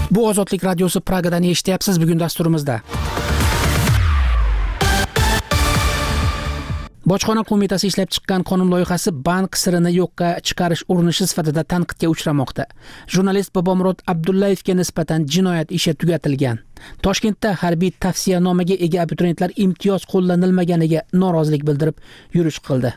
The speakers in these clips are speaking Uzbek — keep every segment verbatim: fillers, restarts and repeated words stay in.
Bu Ozodlik radiosi Pragadan eshityapsiz. Bugun dasturimizda Bojxona qo'mitasi ishlab chiqqan qonun loyihasi bank sirini yo'qqa chiqarish urinishi sifatida tanqidga uchramoqda. Jurnalist Bobomurod Abdullayevga nisbatan jinoyat ishi tugatilgan. Toshkentda harbiy tavsiyanomaga ega abituriyentlar imtiyoz qo'llanilmaganiga norozilik bildirib yurish qildi.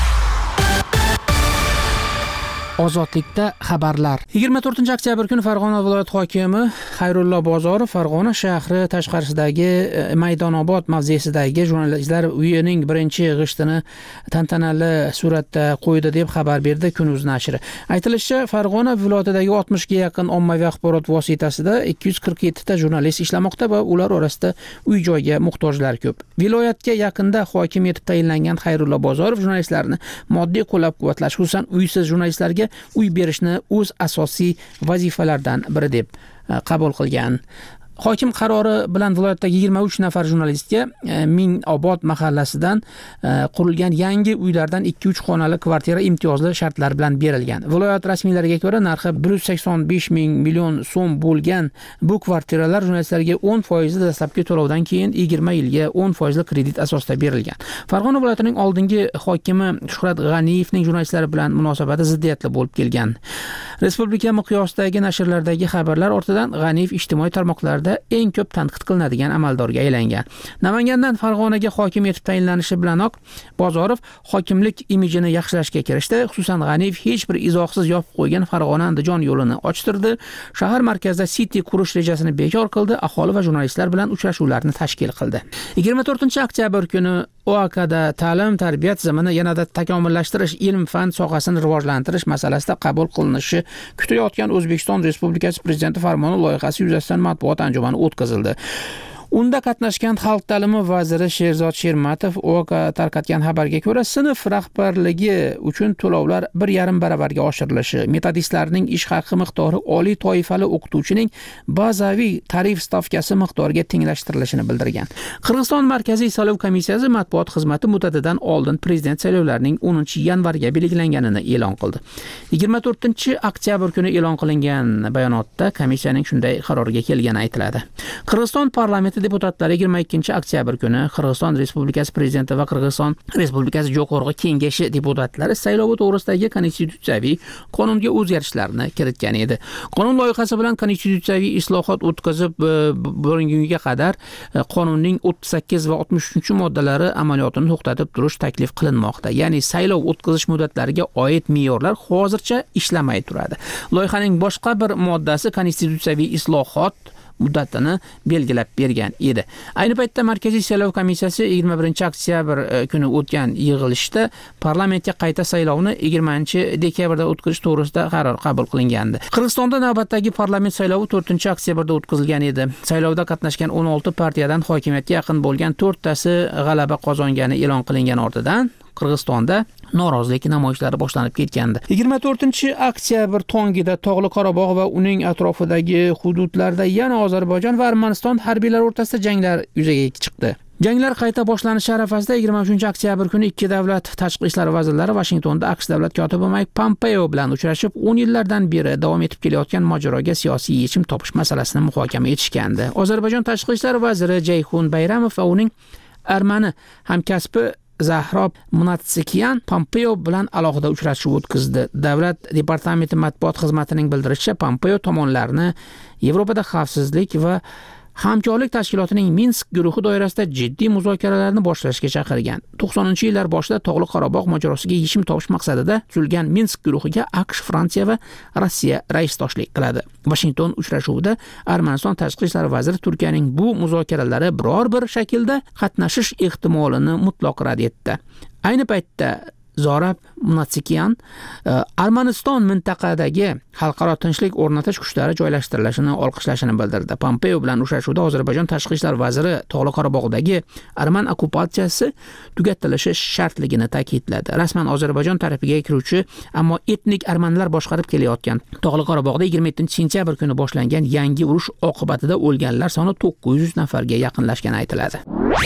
Ozodlikda xabarlar. yigirma to'rtinchi oktyabr kuni Farg'ona viloyat hokimi Xayrullo Bozorov Farg'ona shahri tashqarisidagi Maydonobod mavzesidagi jurnalistlar uyining birinchi g'ishtini tantanali suratda qo'ydi deb xabar berdi Kunuz nashri. Aytilishicha, Farg'ona viloyatidagi oltmishga yaqin ommaviy axborot vositasida ikki yuz qirq yetti ta jurnalist ishlamoqda va ular orasida uy-joyga muhtojlar ko'p. Viloyatga yaqinda hokim etib tayinlangan Xayrullo Bozorov jurnalistlarni moddiy qo'llab-quvvatlash, xususan uysiz jurnalistlarga uy berishni o'z asosiy vazifalaridan biri deb qabul qilgan. Hokim qarori bilan viloyatdagi yigirma uch nafar jurnalistga Mingobod mahallasidan qurilgan yangi uylardan ikki uch xonali kvartira imtiyozli shartlar bilan berilgan. Viloyat rasmiylariga ko'ra, narxi bir yuz sakson besh ming million so'm bo'lgan bu kvartiralar jurnalistlarga o'n foiz dastlabki to'lovdan keyin yigirma yilga o'n foiz kredit asosida berilgan. Farg'ona viloyatining oldingi hokimi Shuhrat G'aniyevning jurnalistlar bilan munosabati ziddiyatli bo'lib kelgan. Respublika miqyosidagi nashrlardagi xabarlar ortidan G'aniyev ijtimoiy tarmoqlarda eng ko'p tanqid qilinadigan amaldorga aylangan. Namangandan Farg'onaga hokim etib tayinlanishi bilanoq Bozorov hokimlik imijini yaxshilashga kirishdi. Xususan, G'aniyev hech bir izohsiz yopib qo'ygan Farg'ona-Andijon yo'lini ochtirdi. Shahar markazida City qurish rejasini bekor qildi. Aholi va jurnalistlar bilan uchrashuvlarni tashkil qildi. yigirma to'rtinchi oktyabr kuni O A K'da ta'lim tarbiyat tizimini yanada takomillashtirish, ilm-fan sohasini rivojlantirish masalasida qabul qilinishi kutilayotgan O'zbekiston Respublikasi Prezidenti farmoni loyihasi yuzasidan matbuot anjumani o'tkazildi. Unda qatnashgan Xalq ta'limi vaziri Sherzod Shermatov O A K tarqatgan xabarga ko'ra, sinf rahbarligi uchun to'lovlar bir yarim baravarga oshirilishi, metodistlarning ish haqi miqdori oliy toifali o'qituvchining bazaviy tarif stavkasi miqdoriga tenglashtirilishini bildirgan. Qirg'iziston Markaziy saylov komissiyasi matbuot xizmati muddatidan oldin prezident saylovlarining o'ninchi yanvarga belgilanganini e'lon qildi. yigirma to'rtinchi oktyabr kuni e'lon qilingan bayonotda komissiyaning shunday qarorga kelgani aytiladi. Qirg'iziston parlamenti deputatlari yigirma ikkinchi oktyabr kuni Qirg'iziston Respublikasi prezidenti va Qirg'iziston Respublikasi Jo'qorg'i kengashi deputatlari saylovi to'g'risidagi konstitutsiyaviy qonunga o'zgarishlarni kiritgan edi. Qonun loyihasi bilan konstitutsiyaviy islohot o'tkazib bo'lgunga qadar qonunning o'ttiz sakkiz va oltmish uchinchi moddalari amaliyotini to'xtatib turish taklif qilinmoqda. Ya'ni saylov o'tkazish muddatlariga oid me'yorlar hozircha ishlamay turadi. Loyihaning boshqa bir moddasi konstitutsiyaviy islohot muddatini belgilab bergan edi. Ayni paytda Markaziy saylov komissiyasi yigirma birinchi oktyabr kuni o'tgan yig'ilishda parlamentga qayta saylovni yigirmanchi dekabrda o'tkazish to'g'risida qaror qabul qilingandi. Qirg'izistonda navbatdagi parlament saylovi to'rtinchi oktyabrda o'tkazilgan edi. Saylovda qatnashgan o'n olti partiyadan hokimiyatga yaqin bo'lgan to'rttasi g'alaba qozongani e'lon qilingan ortidan Qirg'izistonda norozilik namoyishlari boshlanib ketgandi. yigirma to'rtinchi oktyabr tongida Tog'li Qorabog' va uning atrofidagi hududlarda yana Ozarbayjon va Armaniston harbiylari o'rtasida janglar yuzaga chiqdi. Janglar qayta boshlanishi arafasida yigirma uchinchi oktyabr kuni ikki davlat tashqi ishlar vazirlari Washingtonda AQSh davlat kotibi Mike Pompeo bilan uchrashib, o'n yillardan beri davom etib kelayotgan mojaroga siyosiy yechim topish masalasini muhokama etishgandi. Ozarbayjon tashqi ishlar vaziri Jayxun Bayramov va uning armani hamkasbi Zahrob Munatsikian Pompeo bilan alohida uchrashuv o'tkazdi. Davlat departamenti matbuot xizmatining bildirishicha, Pompeo tomonlarni Yevropada xavfsizlik va hamkorlik tashkilotining Minsk guruhi doirasida jiddiy muzokaralarni boshlashga chaqirgan. to'qsoninchi yillar boshida Tog'li Qorabog' mojarosiga yechim topish maqsadida tuzilgan Minsk guruhiga AQSh, Fransiya va Rossiya raisdoshlik qiladi. Washington uchrashuvida Armaniston tashqi ishlar vaziri Turkiyaning bu muzokaralari biror bir shaklda qatnashish ehtimolini mutlaq rad etdi. Ayni paytda Zorab Munatsikian Armaniston mintaqadagi xalqaro tinchlik o'rnatish kuchlari joylashtirilishini olqishlashini bildirdi. Pompeo bilan uchrashuvda Ozarbayjon tashqi ishlar vaziri Tog'li Qorabog'dagi arman okkupatsiyasi tugatilishi shartligini ta'kidladi. Rasman Ozarbayjon tarafiga kiruvchi, ammo etnik armanlar boshqarib kelayotgan Tog'li Qorabog'da yigirma yettinchi sentyabr kuni boshlangan yangi urush oqibatida o'lganlar soni to'qqiz yuz nafarga yaqinlashgani aytiladi.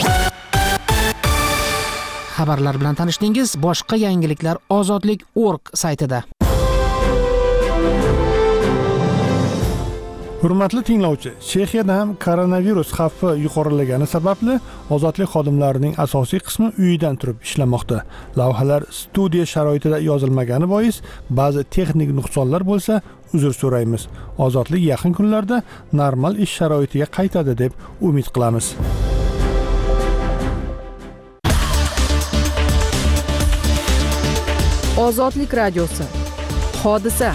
Xabarlar bilan tanishdingiz. Boshqa yangiliklar ozodlik nokta org saytida. Hurmatli tinglovchi, Chexiyada ham koronavirus xavfi yuqorilagani sababli ozodlik xodimlarining asosiy qismi uyidan turib ishlamoqda. Lavhalar studiya sharoitida yozilmagani bois ba'zi texnik nuqsonlar bo'lsa, uzr so'raymiz. Ozodlik yaqin kunlarda normal ish sharoitiga qaytadi deb umid qilamiz. Ozodlik radiosi. Hodisa.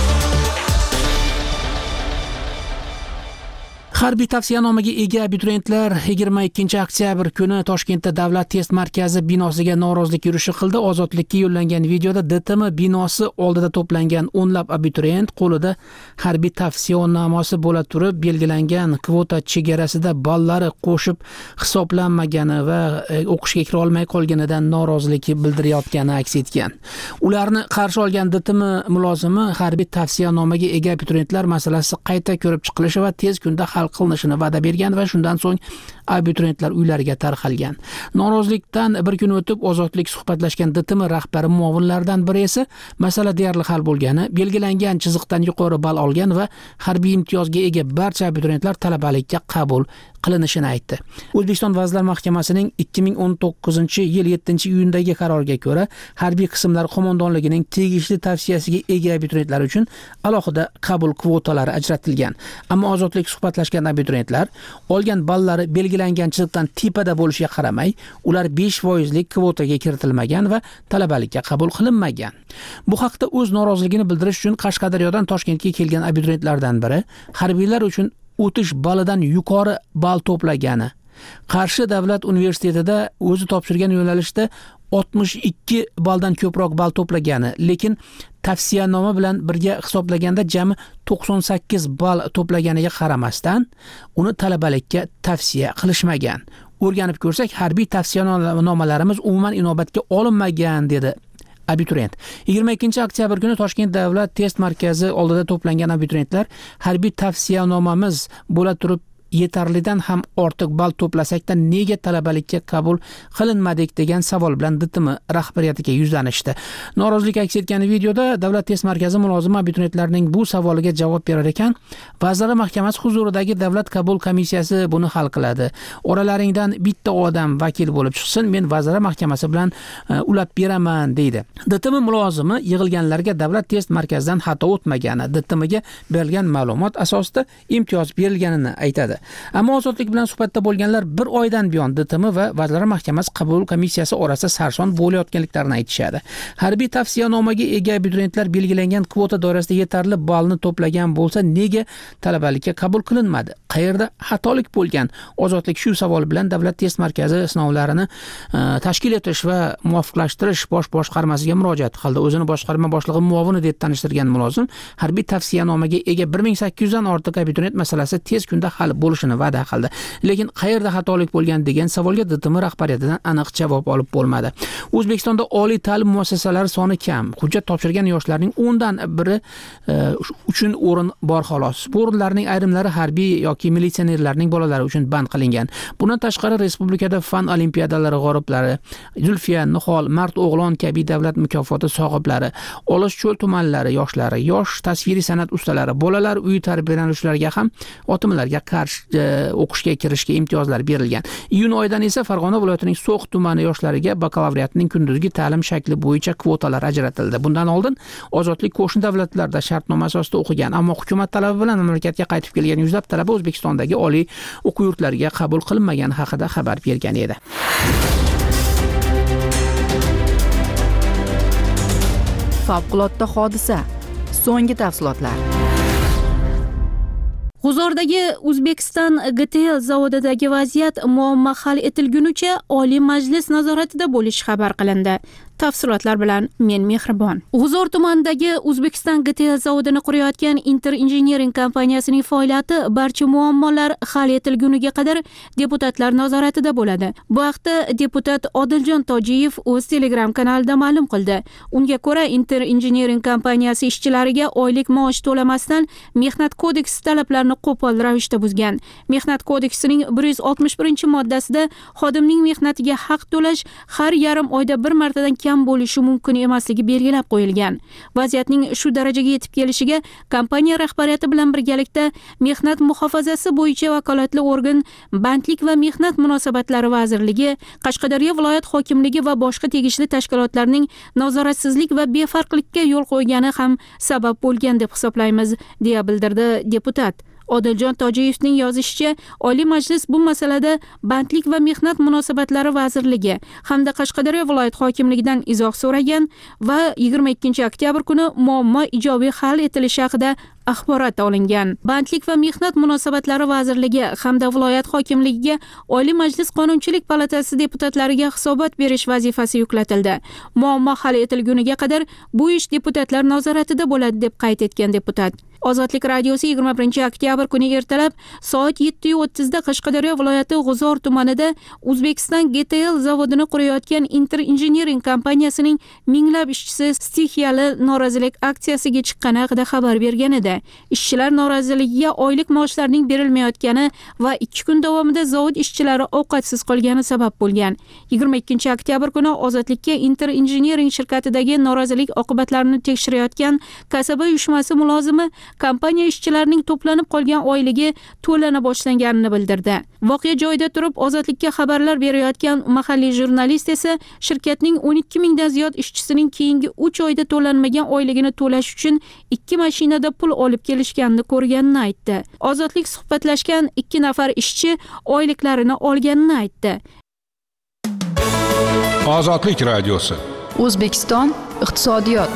Harbiy tavsiyanomaga ega abituriyentlar yigirma ikkinchi oktyabr kuni Toshkentda Davlat test markazi binosiga norozilik yurishi qildi. Ozodlikka yo'llangan videoda D T M binosi oldida to'plangan o'nlab abituriyent qo'lida harbiy tavsiyanomasi bo'la turib, belgilangan kvota chegarasida ballari qo'shib hisoblanmagani va o'qishga kira olmay qolganidan norozilik bildirayotgani aks etgan. Ularni qarshi olgan D T M mulozimi harbiy tavsiyanomaga ega abituriyentlar masalasi qayta ko'rib chiqilishi va tez kunda hal qilinishini va'da bergan va shundan so'ng abituriyentlar uylariga tarqalgan. Norozilikdan bir kun o'tib ozodlik suhbatlashgan D T M rahbari muovinlaridan biri esa masala deyarli hal bo'lgani, belgilangan chiziqdan yuqori ball olgan va harbiy imtiyozga ega barcha abituriyentlar talabalikka qabul qilinishini aytdi. O'zbekiston Vazirlar Mahkamasining ikki ming o'n to'qqizinchi yil yettinchi iyundagi qaroriga ko'ra, harbiy qismlar qo'mondonligining tegishli tavsiyasiga ega abituriyentlar uchun alohida qabul kvotalari ajratilgan. Ammo ozodlik suhbatlashgan abituriyentlar olgan ballari belgilangan chiziqdan tepada bo'lishiga qaramay, ular besh foizlik kvotaga kiritilmagan va talabalikka qabul qilinmagan. Bu haqda o'z noroziligini bildirish uchun Qashqadaryodan Toshkentga kelgan abituriyentlardan biri harbiylar uchun o'tish balidan yuqori ball to'plagani, Qarshi davlat universitetida o'zi topshirgan yo'nalishda oltmish ikki balldan ko'proq ball to'plagani, lekin tavsiyanoma bilan birga hisoblaganda jami to'qson sakkiz ball to'plaganiga qaramasdan uni talabalikka tavsiya qilishmagan. O'rganib ko'rsak, harbiy tavsiyanomalarimiz umuman inobatga olinmagan dedi abituriyent. yigirma ikkinchi oktyabr kuni Toshkent davlat test markazi oldida to'plangan abituriyentlar harbiy tavsiyanomamiz bo'la turib yetarlidan ham ortiq ball to'plasakda nega talabalikka qabul qilinmadik degan savol bilan D T M rahbariyatiga yuzlanishdi. Norozilik aks etgan videoda Davlat test markazi mulozimi abituriyentlarning bu savoliga javob berar ekan, Vazirlar Mahkamasi huzuridagi davlat qabul komissiyasi buni hal qiladi. Oralaringdan bitta odam vakil bo'lib chiqsin, men Vazirlar Mahkamasi bilan uh, ulab beraman deydi. D T M mulozimi yig'ilganlarga davlat test markazidan xato o'tmagani, D T Mga berilgan ma'lumot asosida imtiyoz berilganini aytadi. Ammo ozodlik bilan suhbatda bo'lganlar bir oydan buyon D T M va Vazirlar Mahkamasi qabul komissiyasi orasida sarson bo'layotganliklarini aytishadi. Harbiy tavsiyanomaga ega abituriyentlar belgilangan kvota doirasida yetarli ballni to'plagan bo'lsa, nega talabalikka qabul qilinmadi? Qayerda xatolik bo'lgan? Ozodlik shu savol bilan Davlat test markazi sinovlarini uh, tashkil etish va muvofiqlashtirish bosh boshqarmasiga murojaat qildi. O'zini boshqarma boshlig'i muovini deb tanishtirgan mulozim harbiy tavsiyanomaga ega bir ming sakkiz yuzdan ortiq abituriyent masalasi tez kunda hal bo'lishini va'da qildi. Lekin qayerda xatolik bo'lgan degan savolga D T M rahbariyatidan aniq javob olib bo'lmadi. O'zbekistonda oliy ta'lim muassasalari soni kam. Hujjat topshirgan yoshlarning o'ndan biri uchun o'rin bor xolos. Bu o'rinlarning ayrimlari harbiy yoki militsionerlarning bolalari uchun band qilingan. Bundan tashqari respublikada fan olimpiadalari g'oliblari, Zulfiya, Nihol, Mard o'g'lon kabi davlat mukofoti sohiblari, Olis cho'l tumanlari yoshlari, yosh tasviriy san'at ustalari, bolalar uyi tarbiyalanuvchilariga ham otimlarga qarshi o'qishga kirishga imtiyozlar berilgan. Iyun oyidan esa Farg'ona viloyatining So'x tumani yoshlariga bakalavriatning kunduzgi ta'lim shakli bo'yicha kvotalar ajratildi. Bundan oldin ozodlik qo'shni davlatlarda shartnoma asosida o'qigan, ammo hukumat talabi bilan mamlakatga qaytib kelgan yuzlab talaba O'zbekistondagi oliy o'quv yurtlariga qabul qilinmagani haqida xabar bergan edi. Favqulodda hodisa. So'nggi tafsilotlar. G'uzordagi O'zbekiston G T L zavodidagi vaziyat muammo hal etilgunicha Oliy Majlis nazoratida bo'lishi xabar qilindi. Tafsilotlar bilan men Mehribon. G'uzor tumanidagi O'zbekiston G T L zavodini qurayotgan Inter Engineering kompaniyasining faoliyati barcha muammolar hal etilguniga qadar deputatlar nazoratida bo'ladi. Bu haqda deputat Odiljon Tojiyev o'z Telegram kanalida ma'lum qildi. Unga ko'ra, Inter Engineering kompaniyasi ishchilariga oylik maosh to'lamasdan Mehnat kodeksi talablarini qo'pol ravishda buzgan. Mehnat kodeksining bir yuz oltmish birinchi moddasida xodimning mehnatiga haq to'lash har yarim oyda bir martadan kam kam bo'lishi mumkin emasligi belgilab qo'yilgan. Vaziyatning shu darajaga yetib kelishiga kompaniya rahbariyati bilan birgalikda mehnat muhofazasi bo'yicha vakolatli organ Bandlik va mehnat munosabatlari vazirligi, Qashqadaryo viloyat hokimligi va boshqa tegishli tashkilotlarning nazoratsizlik va befarqlikka yo'l qo'ygani ham sabab bo'lgan deb hisoblaymiz, deya bildirdi deputat. Odiljon Tojiyevning yozishicha, Oliy Majlis bu masalada Bandlik va mehnat munosabatlari vazirligi hamda Qashqadaryo viloyat hokimligidan izoh so'ragan va yigirma ikkinchi oktyabr kuni muammo ijobiy hal etilishi haqida axborot olingan. Bandlik va mehnat munosabatlari vazirligi hamda viloyat hokimligiga Oliy Majlis Qonunchilik palatasi deputatlariga hisobot berish vazifasi yuklatildi. Muammo hal etilguniga qadar bu ish deputatlar nazoratida bo'ladi, deb qayd etgan deputat. Ozodlik radiosi yigirma birinchi oktyabr kuni ertalab soat yetti o'ttizda Qashqadaryo viloyati G'uzor tumanida O'zbekiston G T L zavodini qurayotgan Inter Engineering kompaniyasining minglab ishchisi stixiyali norozilik aksiyasiga chiqqani haqida xabar bergan edi. Ishchilar noroziligiga oylik maoshlarining berilmayotgani va ikki kun davomida zavod ishchilari ovqatsiz qolgani sabab bo'lgan. yigirma ikkinchi oktyabr kuni Ozodlikka Inter Engineering shirkatidagi norozilik oqibatlarini tekshirayotgan kasaba uyushmasi mulozimi kompaniya ishchilarining to'planib qolgan oyligi to'lana boshlanganini bildirdi. Voqea joyida turib Ozodlikka xabarlar berayotgan mahalliy jurnalist esa shirkatning o'n ikki mingdan ziyod ishchisining keyingi uch oyda to'lanmagan oyligini to'lash uchun ikki mashinada pul olib kelishganini ko'rganini aytdi. Ozodlik suhbatlashgan ikki nafar ishchi oyliklarini olganini aytdi. Ozodlik radiosi. O'zbekiston iqtisodiyot.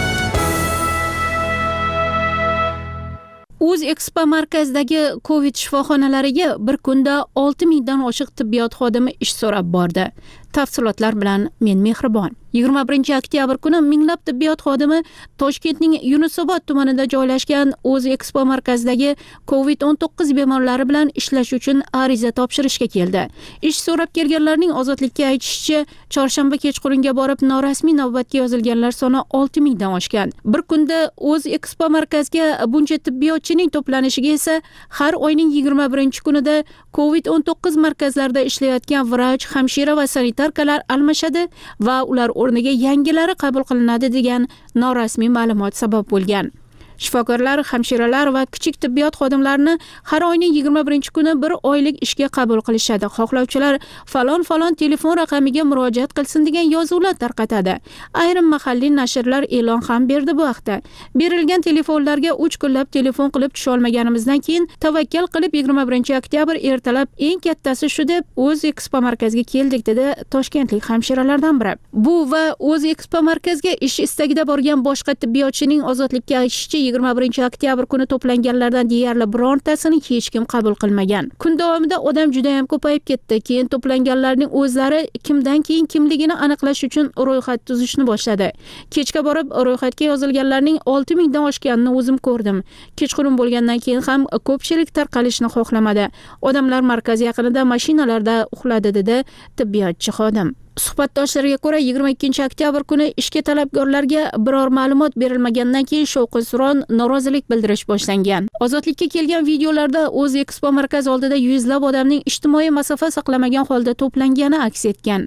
O'z Expo markazidagi Covid shifoxonalariga bir kunda olti mingdan oshiq tibbiyot xodimi ish so'rab bordi. Tafsilotlar bilan men Mehribon. yigirma birinchi oktyabr kuni minglab tibbiyot xodimi Toshkentning Yunusobod tumanida joylashgan O'z Expo markazidagi Covid o'n to'qqiz bemorlari bilan ishlash uchun ariza topshirishga keldi. Ish so'rab kelganlarning Ozodlikka aytishicha, chorshanba kechqurunga borib norasmiy navbatga yozilganlar soni olti mingdan oshgan. Bir kunda O'z Expo markazga buncha tibbiyotchining to'planishiga esa har oyning yigirma birinchi kunida Covid o'n to'qqiz markazlarida ishlayotgan vrach, hamshira va sanitarkalar almashadi va ular o'rniga yangilari qabul qilinadi degan norasmiy ma'lumot sabab bo'lgan. Shifokorlar, hamshiralar va kichik tibbiyot xodimlarini har oyning yigirma birinchi kuni bir oylik ishga qabul qilishadi. Xohlovchilar falon falon telefon raqamiga murojaat qilsin degan yozuvlar tarqatadi. Ayrim mahalliy nashrlar e'lon ham berdi bu haqda. Berilgan telefonlarga uch kunlab telefon qilib tusha olmaganimizdan keyin tavakkal qilib yigirma birinchi oktyabr ertalab eng kattasi shu deb O'z Expo markaziga keldik, dedi toshkentlik hamshiralardan biri. Bu va O'z Expo markaziga ish istagida borgan boshqa tibbiyotchining Ozodlikka aytishicha, yigirma birinchi oktyabr kuni to'planganlardan deyarli birontasini hech kim qabul qilmagan. Kun davomida odam juda ham ko'payib ketdi. Keyin to'planganlarning o'zlari kimdan keyin kimligini aniqlash uchun ro'yxat tuzishni boshladi. Kechga borib ro'yxatga yozilganlarning olti mingdan oshganini o'zim ko'rdim. Kechqurun bo'lgandan keyin ham ko'pchilik tarqalishni xohlamadi. Odamlar markaz yaqinida mashinalarda uxladi, dedi tibbiyotchi xodim. Suhbatdoshlariga ko'ra yigirma ikkinchi oktyabr kuni ishga talabgorlarga biror ma'lumot berilmagandan keyin shovqin-suron, norozilik bildirish boshlangan. Ozodlikka kelgan videolarda O'z Expo markaz oldida yuzlab odamning ijtimoiy masofa saqlamagan holda to'plangani aks etgan.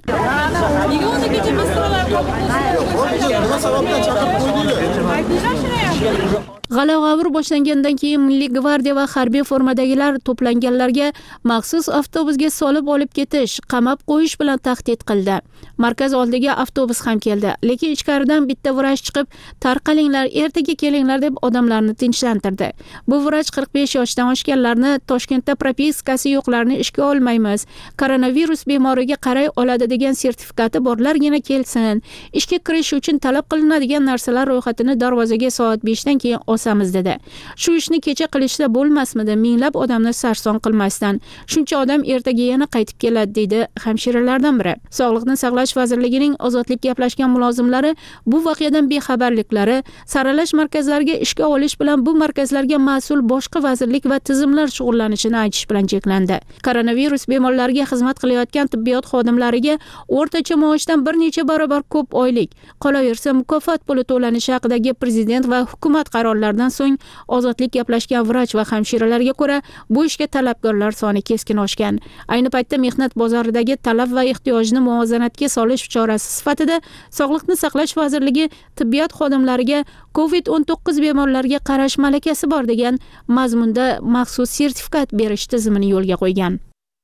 G'ala-g'avur boshlangandan keyin Milliy gvardiya va harbiy formadagilar to'planganlarga maxsus avtobusga solib olib ketish, qamab qo'yish bilan tahdid qildi. Markaz oldiga avtobus ham keldi, lekin ichkaridan bitta vrach chiqib, "Tarqalinglar, ertaga kelinglar" deb odamlarni tinchlantirdi. Bu vrach qirq besh yoshdan oshganlarni, Toshkentda propiskasi yo'qlarni ishga olmaymiz, koronavirus bemoriga qaray oladi degan sertifikati borlargina kelsin. Ishga kirish uchun talab qilinadigan narsalar ro'yxatini darvozaga soat beshdan keyin osamiz, dedi. Shu ishni kecha qilishda bo'lmasmidi? Minglab odamni sarson qilmasdan. Shuncha odam ertaga yana qaytib keladi, deydi hamshiralardan biri. Sog'liqni saqlash vazirligining Ozodlik gaplashgan mulozimlari bu voqeadan bexabarliklari, saralash markazlariga ishga olish bilan bu markazlarga mas'ul boshqa vazirlik va tizimlar shug'ullanishini aytish bilan cheklandi. Koronavirus bemorlariga xizmat qilayotgan tibbiyot xodimlariga o'rtacha maoshdan bir necha barobar ko'p oylik, qolaversa mukofot puli to'lanishi haqidagi prezident va hukumat qarorlaridan so'ng ozodlik gaplashgan vrach va hamshiralarga ko'ra, bu ishga talabgorlar soni keskin oshgan. Ayni paytda mehnat bozoridagi talab va ehtiyojni muvozanatga solish chorasi sifatida Sog'liqni saqlash vazirligi tibbiyot xodimlariga covid o'n to'qqiz bemorlarga qarash malakasi bor degan mazmunda maxsus sertifikat berish tizimini yo'lga qo'ygan.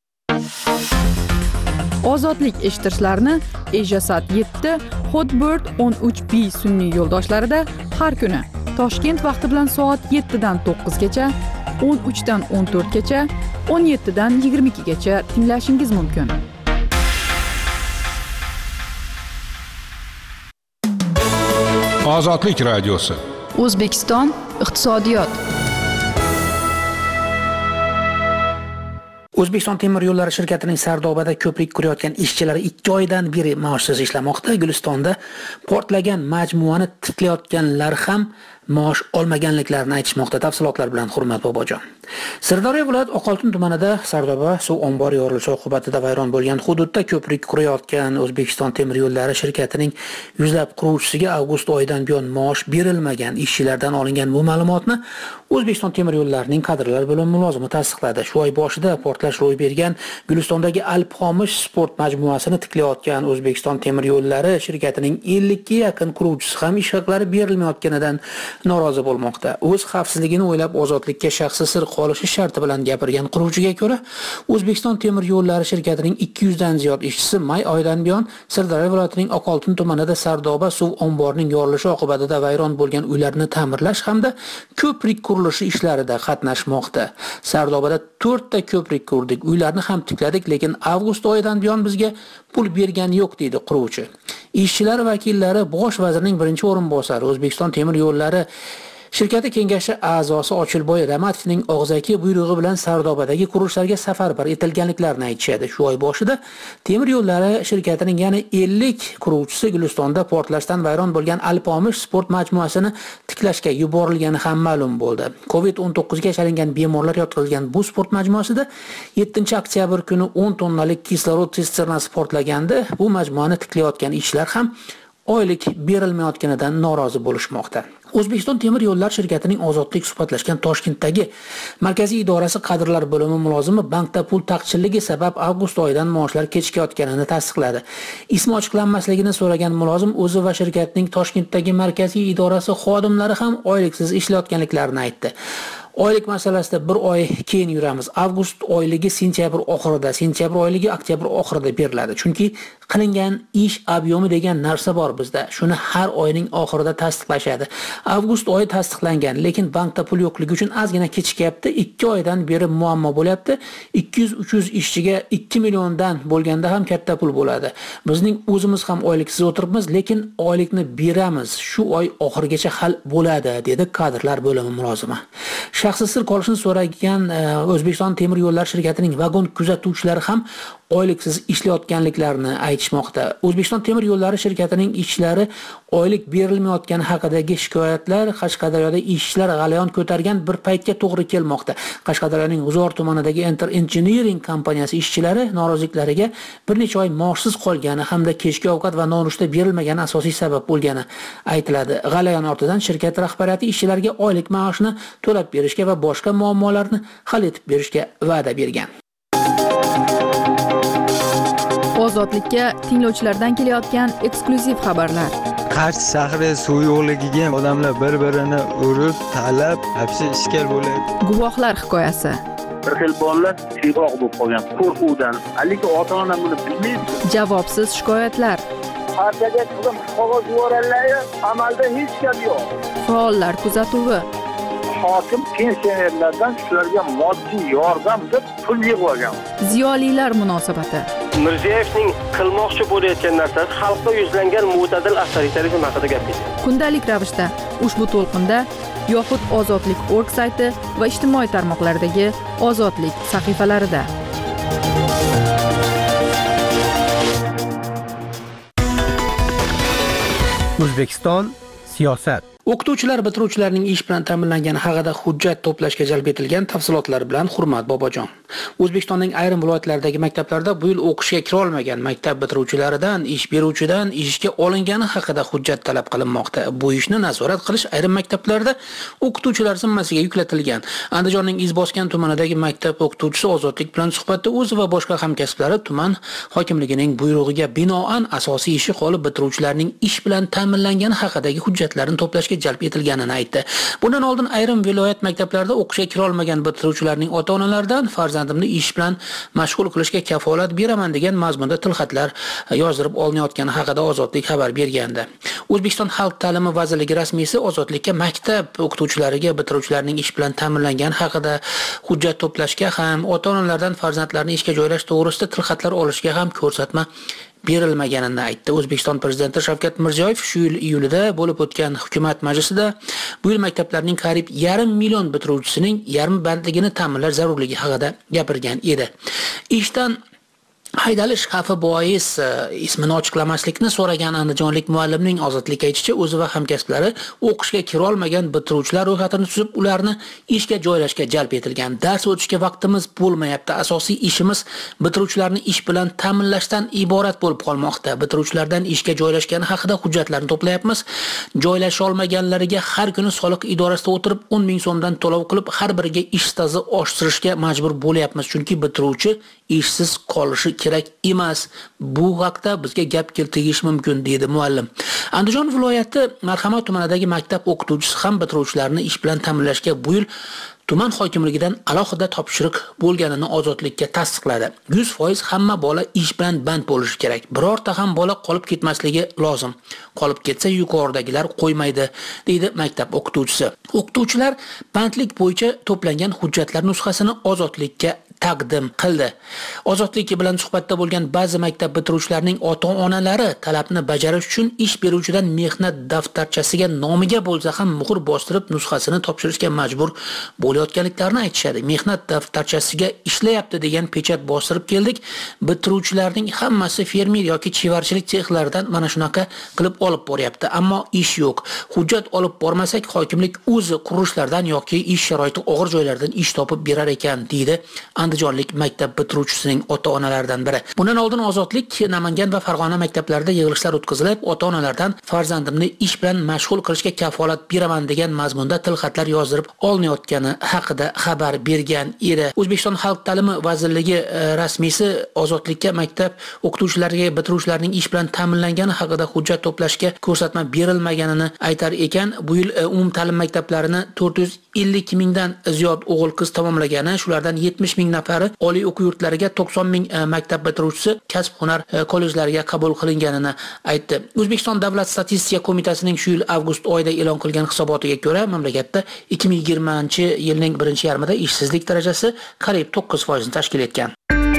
Ozodlik eshittirishlarni Ejasat yetti, Hotbird o'n uch B sun'iy yo'ldoshlarida har kuni Toshkent vaqti bilan soat yettidan to'qqizgacha, o'n uchdan o'n to'rtgacha, o'n yettidan yigirma ikkigacha tinglashingiz mumkin. Ozodlik radiosi. O'zbekiston iqtisodiyot. O'zbekiston temir yo'llari shirkatining Sardobada ko'prik qurayotgan ishchilari ikki oydan beri maoshsiz ishlamoqda. Gulistonda portlagan majmuani tiklayotganlar ham maosh olmaganliklarini aytishmoqda. Tafsilotlar bilan Hurmat Bobojon. Sirdaryo viloyat Oqoltin tumanida Sardoba suv ombori yorilishi oqibatida vayron bo'lgan hududda ko'prik qurayotgan O'zbekiston temir yo'llari shirkatining yuzlab quruvchisiga avgust oyidan buyon maosh berilmagan. Ishchilardan olingan bu ma'lumotni O'zbekiston temir yo'llarining kadrlar bo'limi mulozimi tasdiqladi. Shu oy boshida portlash ro'y bergan Gulistondagi Alpxomish sport majmuasini tiklayotgan O'zbekiston temir yo'llari shirkatining ellikka yaqin quruvchisi ham ish haqlari berilmayotganidan norozi bo'lmoqda. O'z xavfsizligini o'ylab ozodlikka shaxsi sir qolishi sharti bilan gapirgan quruvchiga ko'ra, O'zbekiston temir yo'llari shirkatining ikki yuz dan ziyod ishchisi may oyidan buyon Sirdaryo viloyatining Oqoltin tumanida Sardoba suv omborining yorilishi oqibatida vayron bo'lgan uylarni ta'mirlash hamda ko'prik qurilishi ishlarida qatnashmoqda. Sardobada to'rtta ko'prik qurdik, uylarni ham tikladik, lekin avgust oyidan buyon bizga pul bergani yo'q deydi quruvchi. Ishchilar vakillari bosh vazirning birinchi o'rinbosari O'zbekiston temir yo'llari shirkati kengashi a'zosi Ochilboy Ramatovning og'zaki buyrug'i bilan Sardobadagi qurilishlarga safarbar etilganliklarini aytishadi. Shu oy boshida temir yo'llari shirkatining yana ellik quruvchisi Gulistonda portlashdan vayron bo'lgan Alpxomish sport majmuasini tiklashga yuborilgani ham ma'lum bo'ldi. covid o'n to'qqiz ga chalingan bemorlar yotqizilgan bu sport majmuasida yettinchi oktyabr kuni o'n tonnalik kislorod sisternasi portlaganda bu majmuani tiklayotgan ishchilar ham oylik berilmayotganidan norozi bo'lishmoqda. O'zbekiston temir yo'llari shirkatining ozodlik suhbatlashgan Toshkentdagi markaziy idorasi kadrlar bo'limi mulozimi bankda pul taqchilligi sabab avgust oyidan maoshlar kechikayotganini tasdiqladi. Ismi ochiqlanmasligini so'ragan mulozim o'zi va shirkatning Toshkentdagi markaziy idorasi xodimlari ham oyliksiz ishlayotganliklarini aytdi. Oylik masalasida bir oy keyin yuramiz. Avgust oyligi sentyabr oxirida, sentyabr oyligi oktyabr oxirida beriladi. Chunki qilingan ish obyomi degan narsa bor bizda. Shuni har oyning oxirida tasdiqlashadi. Avgust oyi tasdiqlangan, lekin bankda pul yo'qligi uchun ozgina kechikyapti. ikki oydan beri muammo bo'lyapti. ikki yuz uch yuz ishchiga ikki milliondan bo'lganda ham katta pul bo'ladi. Bizning o'zimiz ham oyliksiz o'tiribmiz, lekin oylikni beramiz. Shu oy oxirigacha hal bo'ladi, dedi kadrlar bo'limi mulozimi. Shaxsi sir qolishini so'ragan O'zbekiston temir yo'llari shirkatining vagon kuzatuvchilari ham oyliksiz ishlayotganliklarini aytishmoqda. O'zbekiston temir yo'llari shirkatining ishchilari oylik berilmayotgani haqidagi shikoyatlar Qashqadaryoda ishchilar g'alayon ko'targan bir paytga to'g'ri kelmoqda. Qashqadaryoning G'uzor tumanidagi Enter Engineering kompaniyasi ishchilari noroziliklariga bir necha oy maoshsiz qolgani hamda kechki ovqat va nonushta berilmagani asosiy sabab bo'lgani aytiladi. G'alayon ortidan shirkat rahbariyati ishchilarga oylik maoshni to'lab berishga va boshqa muammolarni hal etib berishga va'da bergan. Ozodlikka tinglovchilardan kelayotgan eksklyuziv xabarlar. Qarshi shahri suv yo'qligiga odamlar bir-birini urib, talab, hapsi ishkal bo'ladi. Guvohlar hikoyasi. Bir xil bolalar chiroq bo'lib qolgan qo'rquvdan. Lekin ota-ona buni bilmaydi. Javobsiz shikoyatlar. Partiyaga qizim qog'oz yuborganlar, amalda hech gap yo'q. Faollar kuzatuvi. Hokim pensionerlardan shularga moddiy yordam deb pul yig'ib olgan. Ziyolilar munosabati. Mirziyoyevning qilmoqchi bo'layotgan narsasi xalqqa yuzlangan mo'tadil avtoritarizm haqida gapirdi. Kundalik ravishda ushbu to'lqinda yoxud ozodlik nokta org sayti va ijtimoiy tarmoqlardagi Ozodlik sahifalarida. O'zbekiston siyosat. O'qituvchilar bitiruvchilarning ish bilan ta'minlangani haqida hujjat to'plashga jalb etilgan tafsilotlar bilan Hurmat Bobojon. O'zbekistonning ayrim viloyatlaridagi maktablarda bu yil o'qishga kira olmagan maktab bitiruvchilaridan ish beruvchidan ishga olingani haqida hujjat talab qilinmoqda. Bu ishni nazorat qilish ayrim maktablarda o'qituvchilar zimmasiga yuklatilgan. Andijonning Izboskan tumanidagi maktab o'qituvchisi Ozodlik bilan suhbatda o'zi va boshqa hamkasblari tuman hokimligining buyrug'iga binoan asosiy ishi qolib bitiruvchilarning ish bilan ta'minlangani haqidagi hujjatlarni to'plashga jalb etilganini aytdi. Bundan oldin ayrim viloyat maktablarida o'qishga kira olmagan bitiruvchilarning ota-onalaridan farzandimni ish bilan mashg'ul qilishga kafolat beraman degan mazmunda tilxatlar yozdirib olinayotgani haqida Ozodlik xabar bergandi. O'zbekiston Xalq ta'limi vazirligi rasmiysi Ozodlikka maktab o'qituvchilariga bitiruvchilarning ish bilan ta'minlangani haqida hujjat to'plashga ham, ota-onalardan farzandlarini ishga joylash to'g'risida tilxatlar olishga ham ko'rsatma berilmaganini aytdi. O'zbekiston prezidenti Shavkat Mirziyoyev shu yil iyulida bo'lib o'tgan hukumat majlisida bu yil maktablarning qariyb yarim million bitiruvchisining yarmi bandligini ta'minlash zarurligi haqida gapirgan edi. Ishdan haydalish xavfi bois ismini ochiqlamaslikni so'ragan andijonlik muallimning Ozodlik aytishicha, o'zi va hamkasblari o'qishga kira olmagan bitiruvchilar ro'yxatini tuzib, ularni ishga joylashga jalb etilgan. Dars o'tishga vaqtimiz bo'lmayapti. Asosiy ishimiz bitiruvchilarni ish bilan ta'minlashdan iborat bo'lib qolmoqda. Bitiruvchilardan ishga joylashgani haqida hujjatlarni to'playapmiz. Joylasha olmaganlariga har kuni soliq idorasida o'tirib o'n ming so'mdan to'lov qilib, har biriga ish staji oshirishga majbur bo'lyapmiz, chunki bitiruvchi ishsiz qolishi kerak emas. Bu haqda bizga gap keltirish mumkin, dedi muallim. Andijon viloyati Marhamat tumanidagi maktab o'qituvchisi ham bitiruvchilarni ish bilan ta'minlashga bu yil tuman hokimligidan alohida topshiriq bo'lganini Ozodlikka tasdiqladi. yuz foiz hamma bola ish bilan band bo'lishi kerak. Birorta ham bola qolib ketmasligi lozim. Qolib ketsa yuqoridagilar qo'ymaydi, deydi maktab o'qituvchisi. O'qituvchilar bandlik bo'yicha to'plangan hujjatlar nusxasini Ozodlikka taqdim qildi. Ozodlik bilan suhbatda bo'lgan ba'zi maktab bitiruvchilarining ota-onalari talabni bajarish uchun ish beruvchidan mehnat daftarchasiga nomiga bo'lsa ham muhr bostirib nusxasini topshirishga majbur bo'layotganliklarini aytishadi. Mehnat daftarchasiga ishlayapti degan pechat bostirib keldik. Bitiruvchilarning hammasi fermer yoki chevarchilik sexlaridan mana shunaqa qilib olib boryapti, ammo ish yo'q. Hujjat olib bormasak hokimlik o'zi qurilishlardan yoki ish sharoiti og'ir joylardan ish topib berar ekan, deydi andijonlik maktab bitiruvchisining ota-onalaridan biri. Bundan oldin Ozodlik Namangan va Farg'ona maktablarida yig'ilishlar o'tkazilib, ota-onalardan farzandimni ish bilan mashg'ul qilishga kafolat beraman degan mazmunda tilxatlar yozdirib olinayotgani haqida xabar bergan edi. O'zbekiston Xalq ta'limi vazirligi rasmiysi Ozodlikka maktab o'qituvchilariga bitiruvchilarning ish bilan ta'minlangani haqida hujjat to'plashga ko'rsatma berilmaganini aytar ekan. Bu yil umum ta'lim maktablarini to'rt yuz ellik mingdan ziyod o'g'il-qiz tamomlagani, shulardan yetmish ming nafari oliy o'quv yurtlariga, to'qson ming maktab bitiruvchisi kasb-hunar kollejlariga qabul qilinganini aytdi. O'zbekiston Davlat statistika qo'mitasining shu yil avgust oyida e'lon qilgan hisobotiga ko'ra, mamlakatda ikki ming yigirmanchi yilning birinchi yarmida ishsizlik darajasi qariyb to'qqiz foizni tashkil etgan.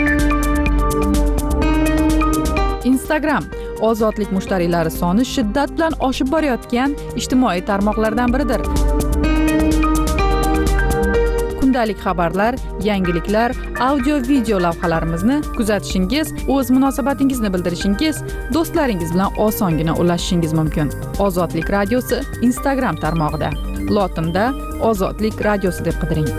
Instagram Ozodlik mushtariylari soni shiddat bilan oshib borayotgan ijtimoiy tarmoqlardan biridir. Kundalik xabarlar, yangiliklar, audio-video lavhalarimizni kuzatishingiz, o'z munosabatingizni bildirishingiz, do'stlaringiz bilan osongina ulashishingiz mumkin. Ozodlik radiosi Instagram tarmog'ida. Lotinda Ozodlik radiosi deb qidiring.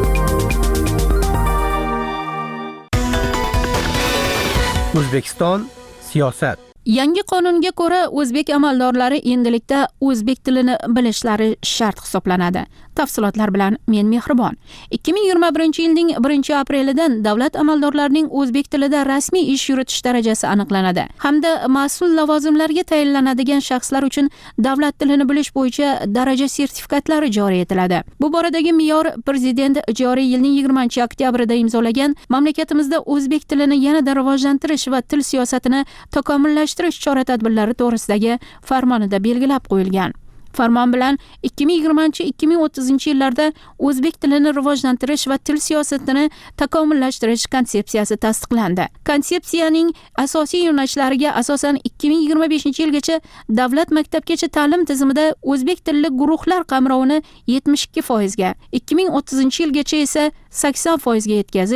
O'zbekiston siyosat. Yangi qonunga ko'ra o'zbek amaldorlari endilikda o'zbek tilini bilishlari shart hisoblanadi. Tafsilotlar bilan men Mehribon. ikki ming yigirma birinchi yilning birinchi aprelidan davlat amaldorlarining o'zbek tilida rasmiy ish yuritish darajasi aniqlanadi hamda mas'ul lavozimlarga tayinlanadigan shaxslar uchun davlat tilini bilish bo'yicha daraja sertifikatlari joriy etiladi. Bu boradagi me'yor prezident joriy yilning yigirmanchi oktyabrida imzolagan mamlakatimizda o'zbek tilini yanada rivojlantirish va til siyosatini takomillashtirish chora-tadbirlari to'g'risidagi farmonida belgilab qo'yilgan. Farmon bilan ikki ming yigirmanchi ikki ming o'ttizinchi yillarda o'zbek tilini rivojlantirish va til siyosatini takomillashtirish konsepsiyasi tasdiqlandi. Konsepsiyaning asosiy yo'nalishlariga asosan ikki ming yigirma beshinchi yilgacha davlat maktabgacha ta'lim tizimida o'zbek tilli guruhlar qamrovini yetmish ikki foizga, ikki ming o'ttizinchi yilgacha esa sakson foizga yetkazish,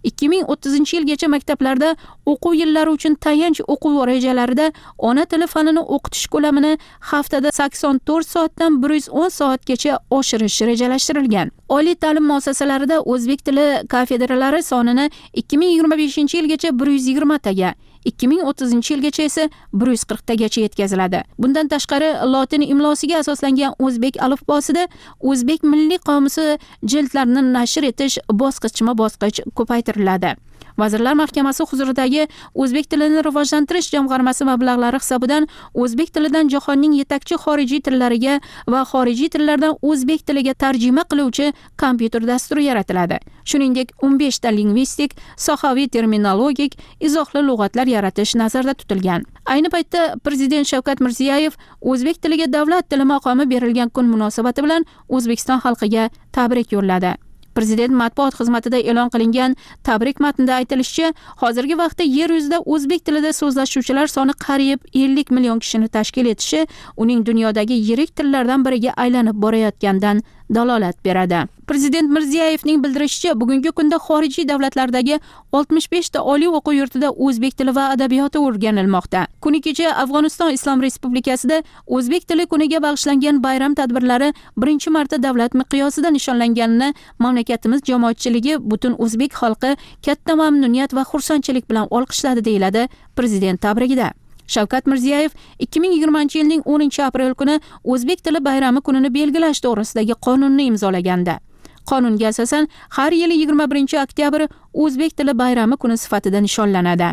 ikki ming o'ttizinchi yilgacha maktablarda o'quv yillari uchun tayanch o'quv rejalarida ona tili fanini o'qitish ko'lamini haftada sakson to'rt soatdan bir yuz o'n soatgacha oshirish rejalashtirilgan. Oliy ta'lim muassasalarida o'zbek tili kafedralari sonini ikki ming yigirma beshinchi yilgacha bir yuz yigirma taga, ikki ming o'ttizinchi yilgacha esa bir yuz qirq tagacha yetkaziladi. Bundan tashqari lotin imlosiga asoslangan o'zbek alifbosida o'zbek milliy qomusi jildlarini nashr etish bosqichma-bosqich ko'paytiriladi. Vazirlar Mahkamasi huzuridagi O'zbek tilini rivojlantirish jamg'armasi mablag'lari hisobidan o'zbek tilidan jahonning yetakchi xorijiy tillariga va xorijiy tillardan o'zbek tiliga tarjima qiluvchi kompyuter dasturi yaratiladi. Shuningdek, o'n besh ta lingvistik, sohaviy terminologik, izohli lug'atlar yaratish nazarda tutilgan. Ayni paytda Prezident Shavkat Mirziyoyev o'zbek tiliga davlat tili maqomi berilgan kun munosabati bilan O'zbekiston xalqiga tabrik yo'lladi. Prezident matbuot xizmatida e'lon qilingan tabrik matnida aytilishicha, hozirgi vaqtda yer yuzida o'zbek tilida so'zlashuvchilar soni qariyb ellik million kishini tashkil etishi uning dunyodagi yirik tillardan biriga aylanib borayotganidan dalolat beradi. Prezident Mirziyoyevning bildirishicha, bugungi kunda xorijiy davlatlardagi oltmish besh ta oliy o'quv yurtida o'zbek tili va adabiyoti o'rganilmoqda. Kuni kecha Afg'oniston Islom Respublikasida o'zbek tili kuniga bag'ishlangan bayram tadbirlari birinchi marta davlat miqyosida nishonlanganini mamlakatimiz jamoatchiligi butun o'zbek xalqi katta mamnuniyat va xursandchilik bilan olqishladi, deyiladi prezident tabrigida. Shavkat Mirziyoyev ikki ming yigirmanchi yilning o'ninchi aprel kuni o'zbek tili bayrami kunini belgilash to'g'risidagi qonunni imzolagandi. Qonunga asosan har yili yigirma birinchi oktyabr o'zbek tili bayrami kuni sifatida nishonlanadi.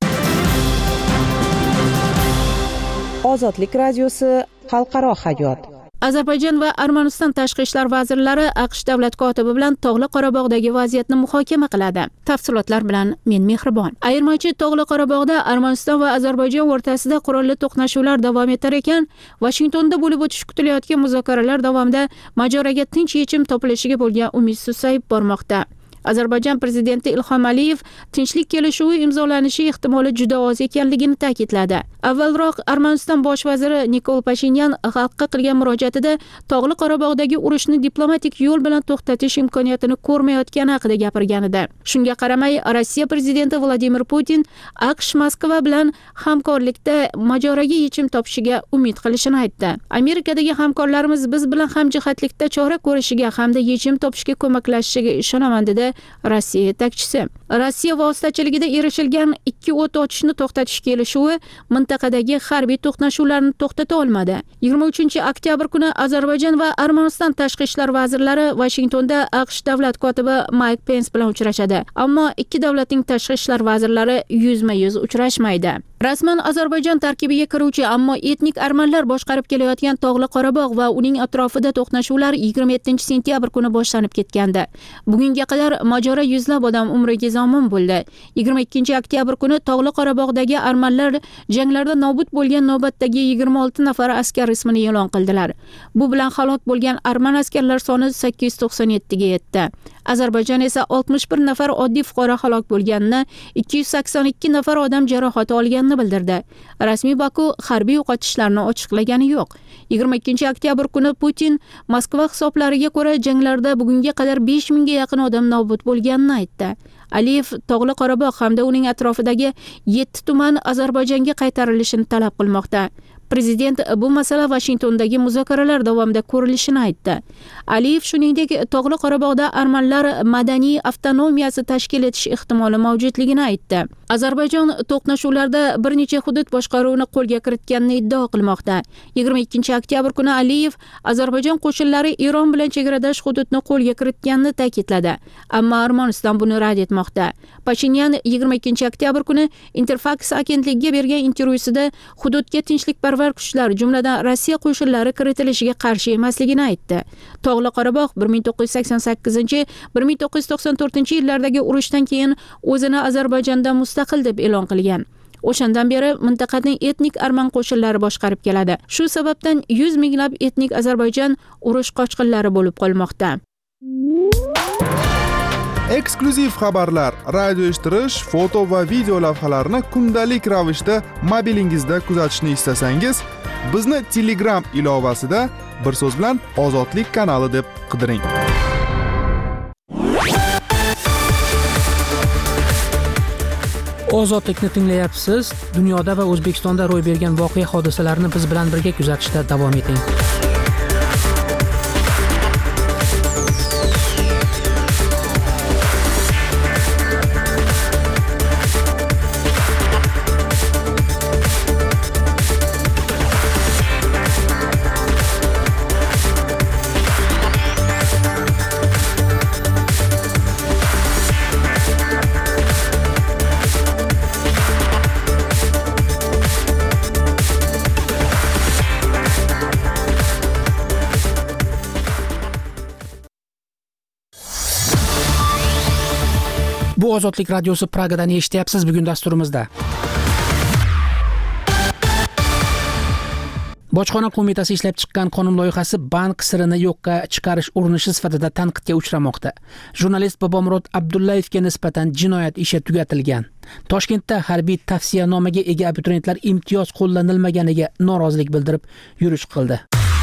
Ozodlik radiosi xalqaro hayot. Ozarbayjon va Armaniston tashqi ishlar vazirlari AQSh davlat kotibi bilan Tog'li Qorabog'dagi vaziyatni muhokama qiladi. Tafsilotlar bilan men Mehribon. Ayirmachi Tog'li Qorabog'da Armaniston va Ozarbayjon o'rtasida qurolli to'qnashuvlar davom etar ekan, Vashingtonda bo'lib o'tishi kutilayotgan muzokaralar davomida mojaroga tinch yechim topilishiga bo'lgan umid susayib bormoqda. Ozarbayjon prezidenti Ilhom Aliyev tinchlik kelishuvi imzolanishi ehtimoli juda oz ekanligini ta'kidladi. Avvalroq Armaniston bosh vaziri Nikol Pashinyan xalqqa qilgan murojaatida Tog'li Qorabog'dagi urushni diplomatik yo'l bilan to'xtatish imkoniyatini ko'rmayotgani haqida gapirgan edi. Shunga qaramay, Rossiya prezidenti Vladimir Putin AQSh Moskva bilan hamkorlikda mojaroga yechim topishiga umid qilishini aytdi. Amerikadagi hamkorlarimiz biz bilan hamjihatlikda chora ko'rishiga hamda yechim topishga ko'maklashishiga ishonaman, dedi Rossiya yetakchisi. Rossiya vositachiligida erishilgan ikki o't ochishni to'xtatish kelishuvi mintaqadagi harbiy to'qnashuvlarni to'xtata olmadi. yigirma uchinchi oktyabr kuni Ozarbayjon va Armaniston tashqi ishlar vazirlari Vashingtonda AQSh davlat kotibi Mike Pence bilan uchrashadi. Ammo ikki davlatning tashqi ishlar vazirlari yuzma-yuz uchrashmaydi. Rasman Ozarbayjon tarkibiga kiruvchi, ammo etnik armanlar boshqarib kelayotgan Tog'li Qorabog' va uning atrofida to'qnashuvlar yigirma yettinchi sentyabr kuni boshlanib ketgandi. Bugunga qadar mojaro yuzlab odam umriga zomin bo'ldi. yigirma ikkinchi oktyabr kuni Tog'li Qorabog'dagi armanlar janglarda nobud bo'lgan navbatdagi yigirma olti nafar askar ismini e'lon qildilar. Bu bilan halok bo'lgan arman askarlar soni sakkiz yuz to'qson yetti ga yetdi. Ozarbayjon esa oltmish bir nafar oddiy fuqaro halok bo'lganini, ikki yuz sakson ikki nafar odam jarohat olganini bildirdi. Rasmiy Baku harbiy yo'qotishlarni ochiqlagani yo'q. yigirma ikkinchi oktyabr kuni Putin Moskva hisoblariga ko'ra janglarda bugunga qadar besh mingga yaqin odam nobud bo'lganini aytdi. Aliyev Tog'li Qorabog' hamda uning atrofidagi yetti tuman Ozarbayjonga qaytarilishini talab qilmoqda. Prezident bu masala Vashingtondagi muzokaralar davomida ko'rilishini aytdi. Aliyev shuningdek Tog'li Qorabog'da armanlar madaniy avtonomiyasi tashkil etish ehtimoli mavjudligini aytdi. Ozarbayjon to'qnashuvlarda bir necha hudud boshqaruvini qo'lga kiritganini iddao qilmoqda. yigirma ikkinchi oktyabr kuni Aliyev Ozarbayjon qo'shinlari Eron bilan chegaradosh hududni qo'lga kiritganini ta'kidladi, ammo Armaniston buni rad etmoqda. Pashinyan yigirma ikkinchi oktyabr kuni Interfax agentligiga bergan intervyusida hududga tinchlikparvar kuchlar, jumladan Rossiya qo'shinlari kiritilishiga qarshi emasligini aytdi. Tog'li Qorabog' bir ming to'qqiz yuz sakson sakkizinchi - bir ming to'qqiz yuz to'qson to'rtinchi yillardagi urushdan keyin o'zini Ozarbayjondan mustaqil deb e'lon qilgan. O'shandan beri mintaqaning etnik arman qo'shinlari boshqarib keladi. Shu sababdan yuz minglab etnik Ozarbayjon urush qochqinlari bo'lib qolmoqda. Eksklyuziv xabarlar, radio eshittirish, foto va video lavhalarni kundalik ravishda mobilingizda kuzatishni istasangiz, bizni Telegram ilovasida bir so'z bilan Ozodlik kanali deb qidiring. Ozodlikni tinglayapsiz. Dunyoda va O'zbekistonda ro'y bergan voqea hodisalarni biz bilan birga kuzatishda davom eting. Bu Ozodlik radiosi Pragadan eshityapsiz. Bugun dasturimizda Bojxona qo'mitasi ishlab chiqqan qonun loyihasi bank sirini yo'qqa chiqarish urinishi sifatida tanqidga uchramoqda. Jurnalist Bobomurod Abdullayevga nisbatan jinoyat ishi tugatilgan. Toshkentda harbiy tavsiyanomaga ega abituriyentlar imtiyoz qo'llanilmaganiga norozilik bildirib yurish qildi.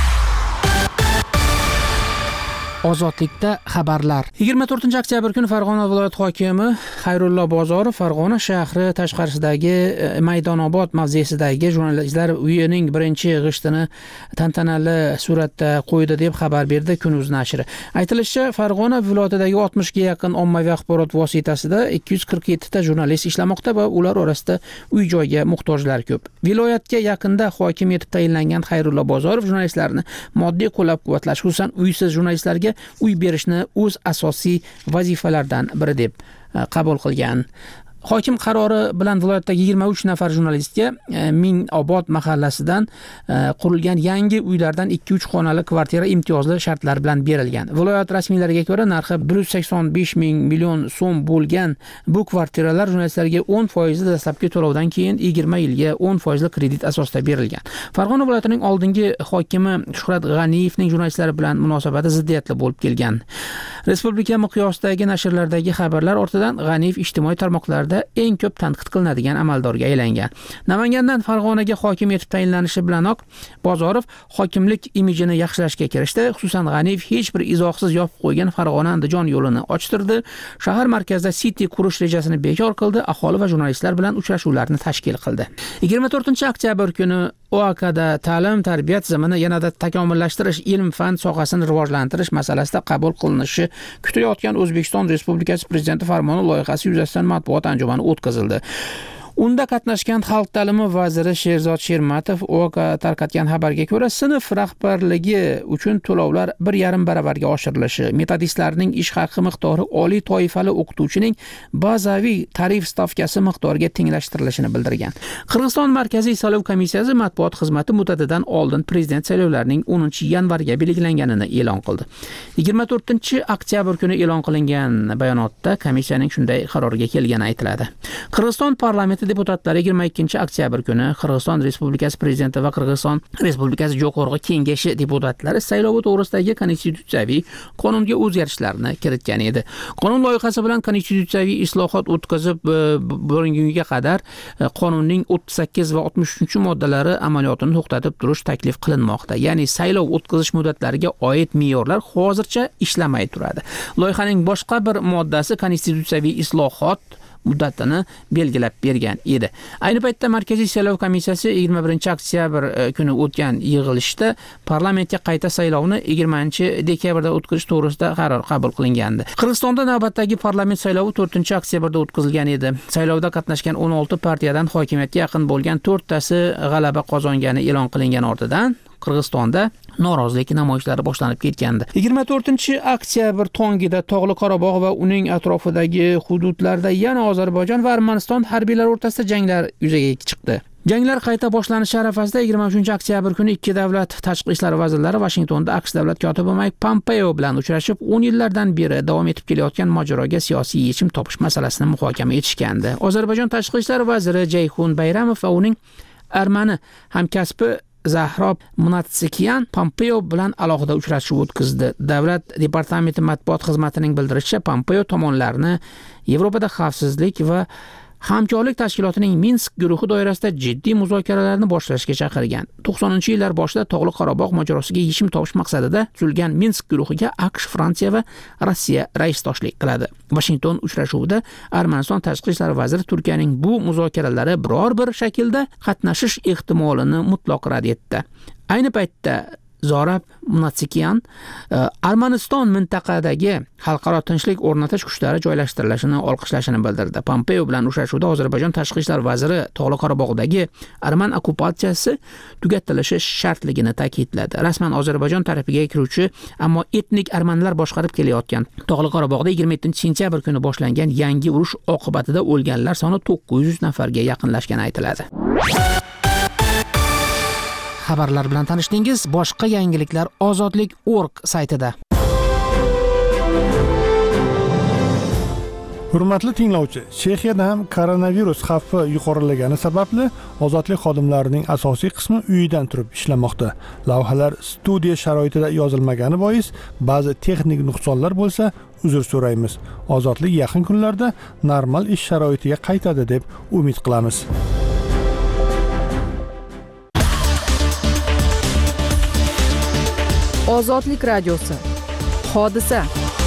Ozodlikda xabarlar. yigirma to'rtinchi oktyabr kuni Farg'ona viloyati hokimi Xayrullo Bozorov Farg'ona shahri tashqarisidagi Maydonobod mavzesidagi jurnalistlar uyining birinchi g'ishtini tantanali suratda qo'ydi deb xabar berdi Kunuz nashri. Aytilishicha, Farg'ona viloyatidagi oltmishga yaqin ommaviy axborot vositasida ikki yuz qirq yetti ta jurnalist ishlamoqda va ular orasida uy-joyga muhtojlar ko'p. Viloyatga yaqinda hokim etib tayinlangan Xayrullo Bozorov jurnalistlarni moddiy qo'llab-quvvatlash, xususan uysiz jurnalistlarga uy berishni o'z asosiy vazifalaridan biri deb qabul qilgan. Hokim qarori bilan viloyatdagi yigirma uch nafar jurnalistga Mingobod mahallasidan qurilgan yangi uylardan ikki uch xonali kvartira imtiyozli shartlar bilan berilgan. Viloyat rasmiylariga ko'ra narxi bir yuz sakson besh ming million so'm bo'lgan bu kvartiralar jurnalistlarga o'n foiz dastlabki to'lovdan keyin yigirma yilga o'n foiz kredit asosida berilgan. Farg'ona viloyatining oldingi hokimi Shuhrat G'aniyevning jurnalistlar bilan munosabati ziddiyatli bo'lib kelgan. Respublika miqyosidagi nashrlardagi xabarlar ortidan G'aniyev ijtimoiy tarmoqlarda eng ko'p tanqid qilinadigan amaldorga aylangan. Namangandan Farg'onaga hokim etib tayinlanishi bilanoq Bozorov hokimlik imijini yaxshilashga kirishdi. Xususan G'aniyev hech bir izohsiz yopib qo'ygan Farg'ona-Andijon yo'lini ochtirdi. Shahar markazida City qurish rejasini bekor qildi. Aholi va jurnalistlar bilan uchrashuvlarni tashkil qildi. yigirma to'rtinchi oktyabr kuni O A Kda ta'lim tarbiyat tizimini yanada takomillashtirish, ilm-fan sohasini rivojlantirish masalasida qabul qilinishi kutilayotgan O'zbekiston Respublikasi Prezidenti farmoni loyihasi yuzasidan matbuot anjumani o'tkazildi. Unda qatnashgan Xalq ta'limi vaziri Sherzod Shermatov O A K tarqatgan xabarga ko'ra, sinf rahbarligi uchun to'lovlar bir yarim baravarga oshirilishi, metodistlarning ish haqi miqdori oliy toifali o'qituvchining bazaviy tarif stavkasi miqdoriga tenglashtirilishini bildirgan. Qirg'iziston Markaziy saylov komissiyasi matbuot xizmati muddatidan oldin prezident saylovlarining o'ninchi yanvarga belgilanganini e'lon qildi. yigirma to'rtinchi oktyabr kuni e'lon qilingan bayonotda komissiyaning shunday qarorga kelgani aytiladi. Qirg'iziston parlamenti deputatlari yigirma ikkinchi oktyabr kuni Qirg'iziston Respublikasi prezidenti va Qirg'iziston Respublikasi Jo'qorg'i kengashi deputatlari saylovi to'g'risidagi konstitutsiyaviy qonunga o'zgarishlarni kiritgan edi. Qonun loyihasi bilan konstitutsiyaviy islohot o'tkazib bo'lgunga qadar qonunning o'ttiz sakkiz va oltmish uchinchi moddalari amaliyotini to'xtatib turish taklif qilinmoqda. Ya'ni saylov o'tkazish muddatlariga oid me'yorlar hozircha ishlamay turadi. Loyihaning boshqa bir moddasi konstitutsiyaviy islohot muddatini belgilab bergan edi. Ayni paytda Markaziy saylov komissiyasi yigirma birinchi oktyabr kuni o'tgan yig'ilishda parlamentga qayta saylovni yigirmanchi dekabrda o'tkazish to'g'risida qaror qabul qilingandi. Qirg'izistonda navbatdagi parlament saylovi to'rtinchi oktyabrda o'tkazilgan edi. Saylovda qatnashgan o'n olti partiyadan hokimiyatga yaqin bo'lgan to'rttasi g'alaba qozongani e'lon qilingan ortidan Qirg'izistonda norozilik namoyishlari boshlanib ketgandi. yigirma to'rtinchi oktyabr tongida Tog'li Qorabog' va uning atrofidagi hududlarda yana Ozarbayjon va Armaniston harbiylari o'rtasida janglar yuzaga chiqdi. Janglar qayta boshlanishi arafasida yigirma uchinchi oktyabr kuni ikki davlat tashqi ishlar vazirlari Washingtonda AQSh davlat kotibi Mike Pompeo bilan uchrashib, o'n yillardan beri davom etib kelayotgan mojaroga siyosiy yechim topish masalasini muhokama etishgandi. Ozarbayjon tashqi ishlar vaziri Jayxun Bayramov va uning armani hamkasbi Zahrob Munatsikian Pompeo bilan alohida uchrashuv o'tkazdi. Davlat departamenti matbuot xizmatining bildirishicha, Pompeo tomonlarni Yevropada xavfsizlik va Hamkorlik tashkilotining Minsk guruhi doirasida jiddiy muzokaralarni boshlashga chaqirgan. to'qsoninchi yillar boshida Tog'li Qorabog' mojarosiga yechim topish maqsadida tuzilgan Minsk guruhiga AQSh, Fransiya va Rossiya raisdoshlik qiladi. Washington uchrashuvida Armaniston tashqi ishlar vaziri Turkiyaning bu muzokaralari biror bir shaklda qatnashish ehtimolini mutlaq rad etdi. Ayni paytda Zorab Munatsikian Armaniston mintaqadagi xalqaro tinchlik o'rnatish kuchlari joylashtirilishini olqishlashini bildirdi. Pompeo bilan uchrashuvda Ozarbayjon tashqi ishlar vaziri Tog'li Qorabog'dagi arman okkupatsiyasi tugatilishi shartligini ta'kidladi. Rasman Ozarbayjon tarafiga kiruvchi, ammo etnik armanlar boshqarib kelayotgan Tog'li Qorabog'da yigirma yettinchi sentyabr kuni boshlangan yangi urush oqibatida o'lganlar soni to'qqiz yuz nafarga yaqinlashgani aytiladi. Xabarlar bilan tanishdingiz. Boshqa yangiliklar ozodlik nokta org saytida. Hurmatli tinglovchi, Chexiyada ham koronavirus xavfi yuqorilagani sababli ozodlik xodimlarining asosiy qismi uyidan turib ishlamoqda. Lavhalar studiya sharoitida yozilmagani bois ba'zi texnik nuqsonlar bo'lsa, uzr so'raymiz. Ozodlik yaqin kunlarda normal ish sharoitiga qaytadi deb umid qilamiz. Ozodlik radiosi. Hodisa.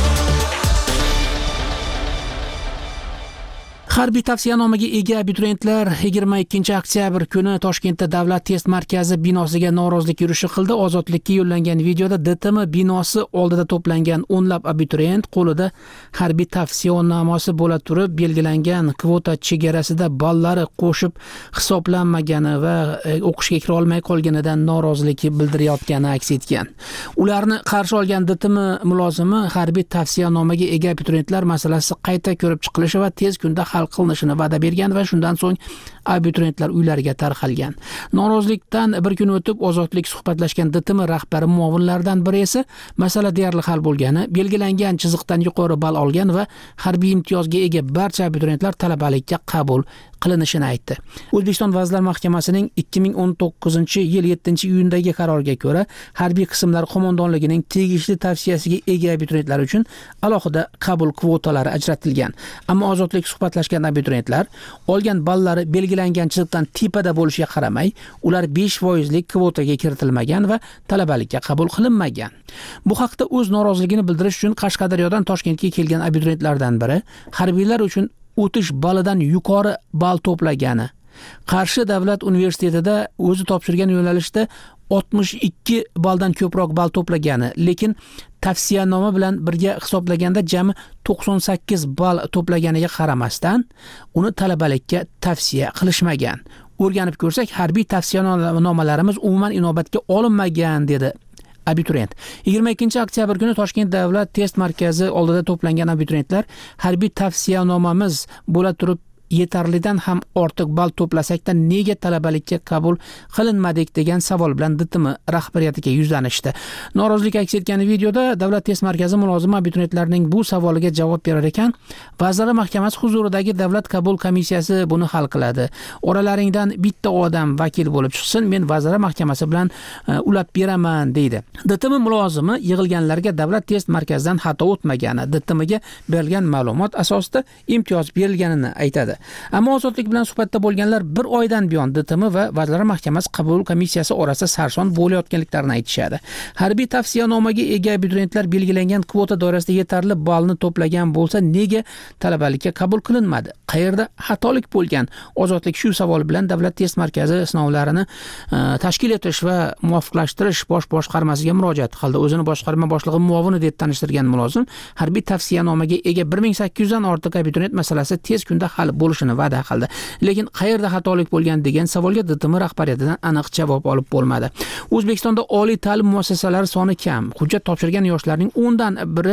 Harbiy tavsiyanomaga ega abituriyentlar yigirma ikkinchi oktyabr kuni Toshkentda Davlat test markazi binosiga norozilik yurishi qildi. Ozodlikka yo'llangan videoda D T M binosi oldida to'plangan o'nlab abituriyent qo'lida harbiy tavsiyanomasi bo'la turib belgilangan kvota chegarasida ballari qo'shib hisoblanmagani va o'qishga kira olmay qolganidan norozilik bildirayotgani aks etgan. Ularni qarshi olgan D T M mulozimi harbiy tavsiyanomaga ega abituriyentlar masalasi qayta ko'rib chiqilishi va tez kunda hal qilinishini va'da bergan va shundan so'ng abituriyentlar uylariga tarqalgan. Norozilikdan bir kun o'tib ozodlik suhbatlashgan D T M rahbari muovinlaridan biri esa masala deyarli hal bo'lgani, belgilangan chiziqdan yuqori ball olgan va harbiy imtiyozga ega barcha abituriyentlar talabalikka qabul qilinishini aytdi. O'zbekiston Vazirlar Mahkamasining ikki ming o'n to'qqizinchi yil yettinchi iyundagi qaroriga ko'ra, harbiy qismlar qo'mondonligining tegishli tavsiyasiga ega abituriyentlar uchun alohida qabul kvotalari ajratilgan. Ammo ozodlik suhbatlashgan abituriyentlar olgan ballari belgilangan chiziqdan tepada bo'lishiga qaramay, ular besh foizlik kvotaga kiritilmagan va talabalikka qabul qilinmagan. Bu haqda o'z noroziligini bildirish uchun Qashqadaryodan Toshkentga kelgan abituriyentlardan biri harbiylar uchun o'tish balidan yuqori ball to'plagani, Qarshi davlat universitetida o'zi topshirgan yo'nalishda oltmish ikki balldan ko'proq ball to'plagani, lekin tavsiyanoma bilan birga hisoblaganda jami to'qson sakkiz ball to'plaganiga qaramasdan uni talabalikka tavsiya qilishmagan. O'rganib ko'rsak, harbiy tavsiyanomalarimiz umuman inobatga olinmagan dedi abituriyent. yigirma ikkinchi oktyabr kuni Toshkent davlat test markazi oldida to'plangan abituriyentlar harbiy tavsiyanomamiz bo'la turib yetarlidan ham ortiq ball to'plasakda nega talabalikka qabul qilinmadik degan savol bilan D T M rahbariyatiga yuzlanishdi. Norozilik aks etgan videoda Davlat test markazi mulozimi abituriyentlarning bu savoliga javob berar ekan, Vazirlar Mahkamasi huzuridagi Davlat qabul komissiyasi buni hal qiladi. Oralaringdan bitta odam vakil bo'lib chiqsin, men Vazirlar Mahkamasi bilan uh, ulab beraman deydi. D T M mulozimi yig'ilganlarga Davlat test markazidan xato o'tmagani, D T Mga berilgan ma'lumot asosida imtiyoz berilganini aytadi. Ammo ozodlik bilan suhbatda bo'lganlar bir oydan buyon D T M va Vazirlar Mahkamasi qabul komissiyasi orasida sarson bo'layotganliklarini aytishadi. Harbiy tavsiyanomaga ega abituriyentlar belgilangan kvota doirasida yetarli ballni to'plagan bo'lsa, nega talabalikka qabul qilinmadi? Qayerda xatolik bo'lgan? Ozodlik shu savol bilan Davlat test markazi sinovlarini uh, tashkil etish va muvofiqlashtirish bosh boshqarmasiga murojaat qildi. O'zini boshqarma boshlig'i muovini deb tanishtirgan mulozim harbiy tavsiyanomaga ega bir ming sakkiz yuzdan ortiq abituriyent masalasi tez kunda hal bo'lishini va'da qildi. Lekin qayerda xatolik bo'lgan degan savolga D T M rahbariyatidan aniq javob olib bo'lmadi. O'zbekistonda oliy ta'lim muassasalari soni kam. Hujjat topshirgan yoshlarning o'ndan biri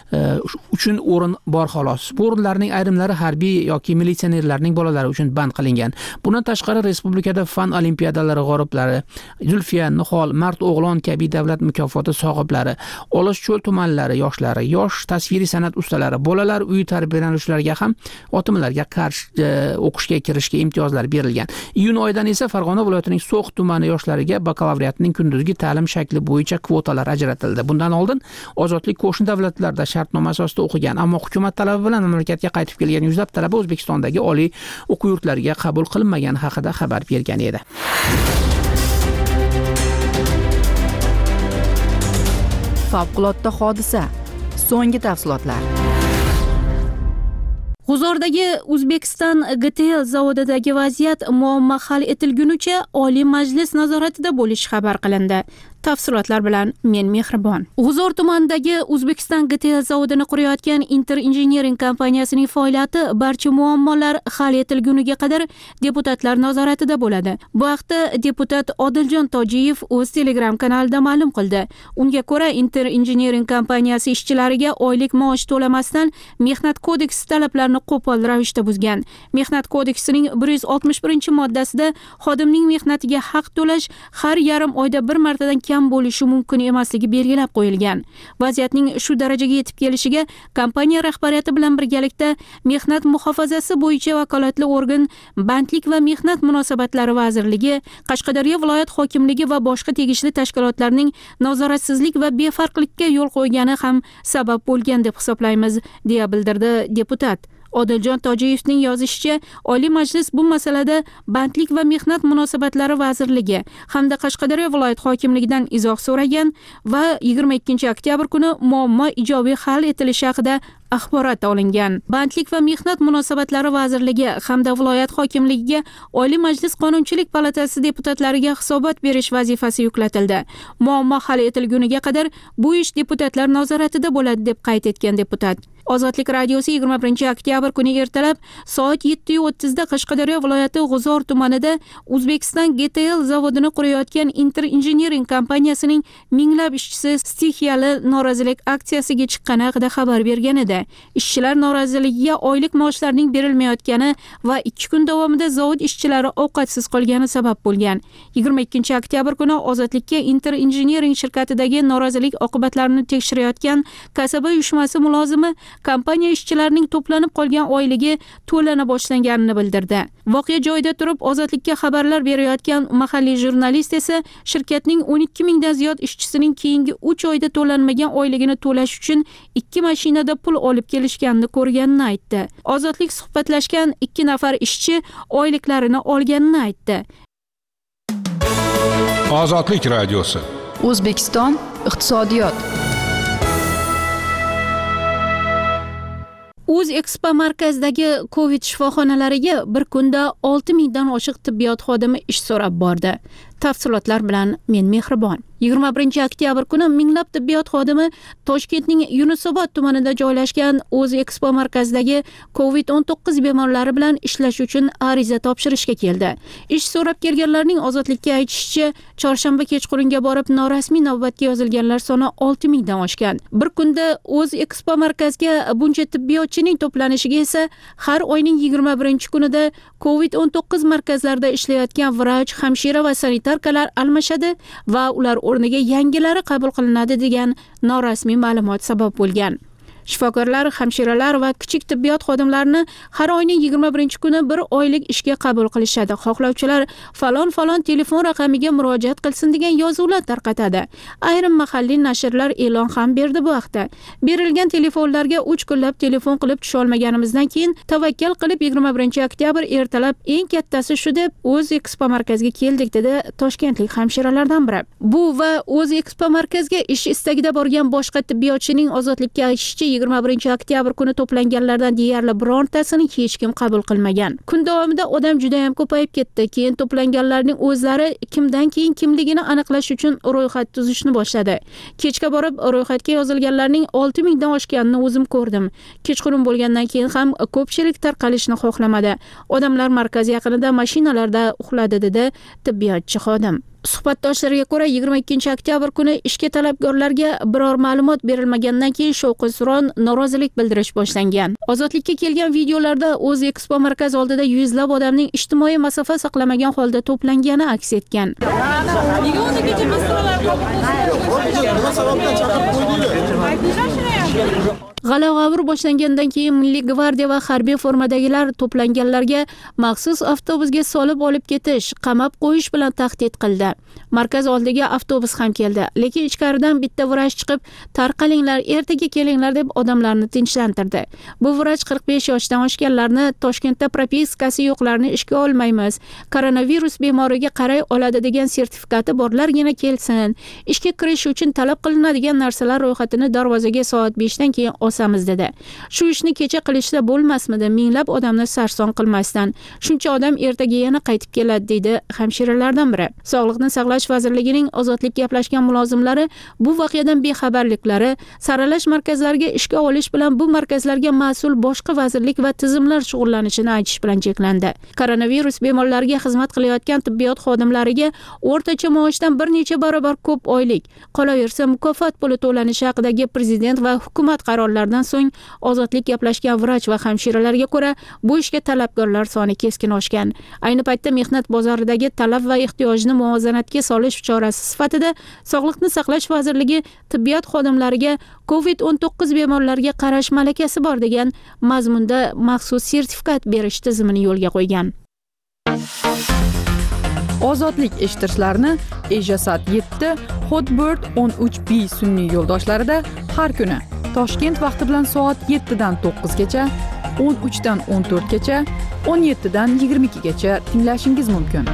uchun o'rin bor xolos. Bu o'rinlarning ayrimlari harbiy yoki militsionerlarning bolalari uchun band qilingan. Bundan tashqari respublikada fan olimpiadalari g'oliblari, Zulfiya, Nihol, Mard O'g'lon kabi davlat mukofoti sohiblari, Olis cho'l tumanlari yoshlari, yosh tasviriy san'at ustalari, bolalar uyi tarbiyalanuvchilariga ham otimlarga qarshi o'qishga kirishga imtiyozlar berilgan. Iyun oyidan esa Farg'ona viloyatining So'x tumani yoshlariga bakalavriatning kunduzgi ta'lim shakli bo'yicha kvotalar ajratildi. Bundan oldin ozodlik qo'shni davlatlarda shartnoma asosida o'qigan, ammo hukumat talabi bilan mamlakatga qaytib kelgan yuzlab talaba O'zbekistondagi oliy o'quv yurtlariga qabul qilinmagani haqida xabar bergan edi. Favqulodda hodisa. So'nggi tafsilotlar. G'uzordagi Uzbekistan G T L zavodidagi vaziyat muammo hal etilgunicha Oliy Majlis nazoratida bo'lishi xabar qilindi. Tafsilotlar bilan men Mehribon. G'uzor tumanidagi Uzbekistan G T L zavodini qurayotgan Inter Engineering kompaniyasining faoliyati barcha muammolar hal etilguniga qadar deputatlar nazoratida bo'ladi. Bu haqda deputat Odiljon Tojiyev o'z Telegram kanalida ma'lum qildi. Unga ko'ra, Inter Engineering kompaniyasi ishchilariga oylik maosh to'lamasdan Mehnat kodeksi talablarini qo'pol ravishda buzgan. Mehnat kodeksining bir yuz oltmish birinchi moddasida xodimning mehnatiga haq to'lash har yarim oyda bir martadan kam bo'lishi mumkin emasligi belgilab qo'yilgan. Vaziyatning shu darajaga yetib kelishiga kompaniya rahbariyati bilan birgalikda Mehnat muhofazasi bo'yicha vakolatli organ Bandlik va mehnat munosabatlari vazirligi, Qashqadaryo viloyat hokimligi va boshqa tegishli tashkilotlarning nazoratsizlik va befarqlikka yo'l qo'ygani ham sabab bo'lgan deb hisoblaymiz, deya bildirdi deputat. Odiljon Tojiyevning yozishicha, Oliy Majlis bu masalada Bandlik va mehnat munosabatlari vazirligi hamda Qashqadaryo viloyat hokimligidan izoh so'ragan va yigirma ikkinchi oktyabr kuni muammo ijobiy hal etilishi haqida axborot olingan. Bandlik va mehnat munosabatlari vazirligi hamda viloyat hokimligiga Oliy Majlis Qonunchilik palatasi deputatlariga hisobot berish vazifasi yuklatildi. Muammo hal etilguniga qadar bu ish deputatlar nazoratida bo'ladi, deb qayd etgan deputat. Ozodlik radiosi yigirma birinchi oktyabr kuni ertalab soat yetti o'ttiz da Qashqadaryo viloyati G'uzor tumanida Uzbekistan G T L zavodini qurayotgan Inter Engineering kompaniyasining minglab ishchisi stixiyali norozilik aksiyasiga chiqqani haqida xabar bergan edi. Ishchilar noroziligiga oylik maoshlarining berilmayotgani va ikki kun davomida zavod ishchilari ovqatsiz qolgani sabab bo'lgan. yigirma ikkinchi oktyabr kuni Ozodlikka Inter Engineering shirkatidagi norozilik oqibatlarini tekshirayotgan kasaba uyushmasi mulozimi kompaniya ishchilarining to'planib qolgan oyligi to'lana boshlanganini bildirdi. Voqea joyida turib Ozodlikka xabarlar berayotgan mahalliy jurnalist esa shirkatning o'n ikki mingdan ziyod ishchisining keyingi uch oyda to'lanmagan oyligini to'lash uchun ikki mashinada pul olib kelishganini ko'rganini aytdi. Ozodlik suhbatlashgan ikki nafar ishchi oyliklarini olganini aytdi. Ozodlik radiosi. O'zbekiston iqtisodiyot. Uz Expo markazidagi Covid shifoxonalariga bir kunda olti mingdan oshiq tibbiyot xodimi ish so'rab bordi. Tafsilotlar bilan men Mehribon. yigirma birinchi oktyabr kuni minglab tibbiyot xodimi Toshkentning Yunusobod tumanida joylashgan Uz Expo markazidagi Covid o'n to'qqiz bemorlari bilan ishlash uchun ariza topshirishga keldi. Ish so'rab kelganlarning Ozodlikka aytishicha, chorshanba kechqurunga borib norasmiy navbatga yozilganlar soni olti mingdan oshgan. Bir kunda Uz Expo markazga buncha tibbiyotchining to'planishiga esa har oyning yigirma birinchi kunida Covid o'n to'qqiz markazlarida ishlayotgan vrach, hamshira va sanitarkalar almashadi va ular o'rniga yangilari qabul qilinadi degan norasmiy ma'lumot sabab bo'lgan. Shifokorlar, hamshiralar va kichik tibbiyot xodimlarini har oyning yigirma birinchi kuni bir oylik ishga qabul qilishadi. Xohlovchilar falon-falon telefon raqamiga murojaat qilsin degan yozuvlar tarqatadi. Ayrim mahalliy nashrlar e'lon ham berdi bu haqda. Berilgan telefonlarga uch kunlab telefon qilib tusha olmaganimizdan keyin tavakkal qilib yigirma birinchi oktyabr ertalab eng kattasi shu deb O'z Expo markaziga keldik, dedi toshkentlik hamshiralardan biri. Bu va O'z Expo markaziga ish istagida borgan boshqa tibbiyotchining Ozodlikka aytishicha, yigirma birinchi oktyabr kuni to'planganlardan deyarli birontasini hech kim qabul qilmagan. Kun davomida odam juda ham ko'payib ketdi. Keyin to'planganlarning o'zlari kimdan keyin kimligini aniqlash uchun ro'yxat tuzishni boshladi. Kechga borib ro'yxatga yozilganlarning olti mingdan oshganini o'zim ko'rdim. Kechqurun bo'lgandan keyin ham ko'pchilik tarqalishni xohlamadi. Odamlar markaz yaqinida mashinalarda uxladi, dedi tibbiyotchi xodim. Suhbatdoshlariga ko'ra, yigirma ikkinchi oktyabr kuni ishga talabgorlarga biror ma'lumot berilmagandan keyin shovqin-suron, norozilik bildirish boshlangan. Ozodlikka kelgan videolarda O'z Expo markaz oldida yuzlab odamning ijtimoiy masofa saqlamagan holda to'plangani aks etgan. Nega o'zi kecha maslahatlar qabul qilishdi? Nima sababdan chaqirib qo'ydingiz? G'ala-g'avur boshlangandan keyin Milliy gvardiya va harbiy formadagilar to'planganlarga maxsus avtobusga solib olib ketish, qamab qo'yish bilan tahdid qildi. Markaz oldiga avtobus ham keldi, lekin ichkaridan bitta vrach chiqib, "Tarqalinglar, ertaga kelinglar" deb odamlarni tinchlantirdi. Bu vrach qirq besh yoshdan oshganlarni, Toshkentda propiskasi yo'qlarni ishga olmaymiz, koronavirus bemoriga qaray oladi degan sertifikati borlargina kelsin. Ishga kirish uchun talab qilinadigan narsalar ro'yxatini darvozaga soat beshdan keyin osamiz dedi. Shu ishni kecha qilishsa bo'lmasmidi? Minglab odamni sarson qilmasdan. Shuncha odam ertaga yana qaytib keladi deydi hamshiralardan biri. Sog'liqni saqlash vazirligining ozodlik gaplashgan mulozimlari bu voqeadan bexabarliklari, saralash markazlariga ishga olish bilan bu markazlarga mas'ul boshqa vazirlik va tizimlar shug'ullanishini aytish bilan cheklandi. Koronavirus bemorlariga xizmat qilayotgan tibbiyot xodimlariga o'rtacha maoshdan bir necha barobar ko'p oylik, qolaversa mukofot puli to'lanishi haqidagi prezident va hukumat qarorlaridan so'ng ozodlik gaplashgan vrach va hamshiralarga ko'ra bu ishga talabgorlar soni keskin oshgan. Ayni paytda mehnat bozoridagi talab va ehtiyojni muvozanatga solish chorasi sifatida Sog'liqni saqlash vazirligi tibbiyot xodimlariga covid o'n to'qqiz bemorlariga qarash malakasi bor degan mazmunda maxsus sertifikat berish tizimini yo'lga qo'ygan. Ozodlik eshittirishlarni Ejasat yetti, Hotbird o'n uch B sun'iy yo'ldoshlarida har kuni Toshkent vaqti bilan soat yettidan to'qqizgacha, o'n uchdan o'n to'rtgacha, o'n yettidan yigirma ikkigacha tinglashingiz mumkin.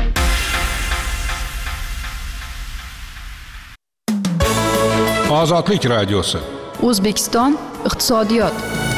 Ozodlik radiosi. O'zbekiston iqtisodiyot.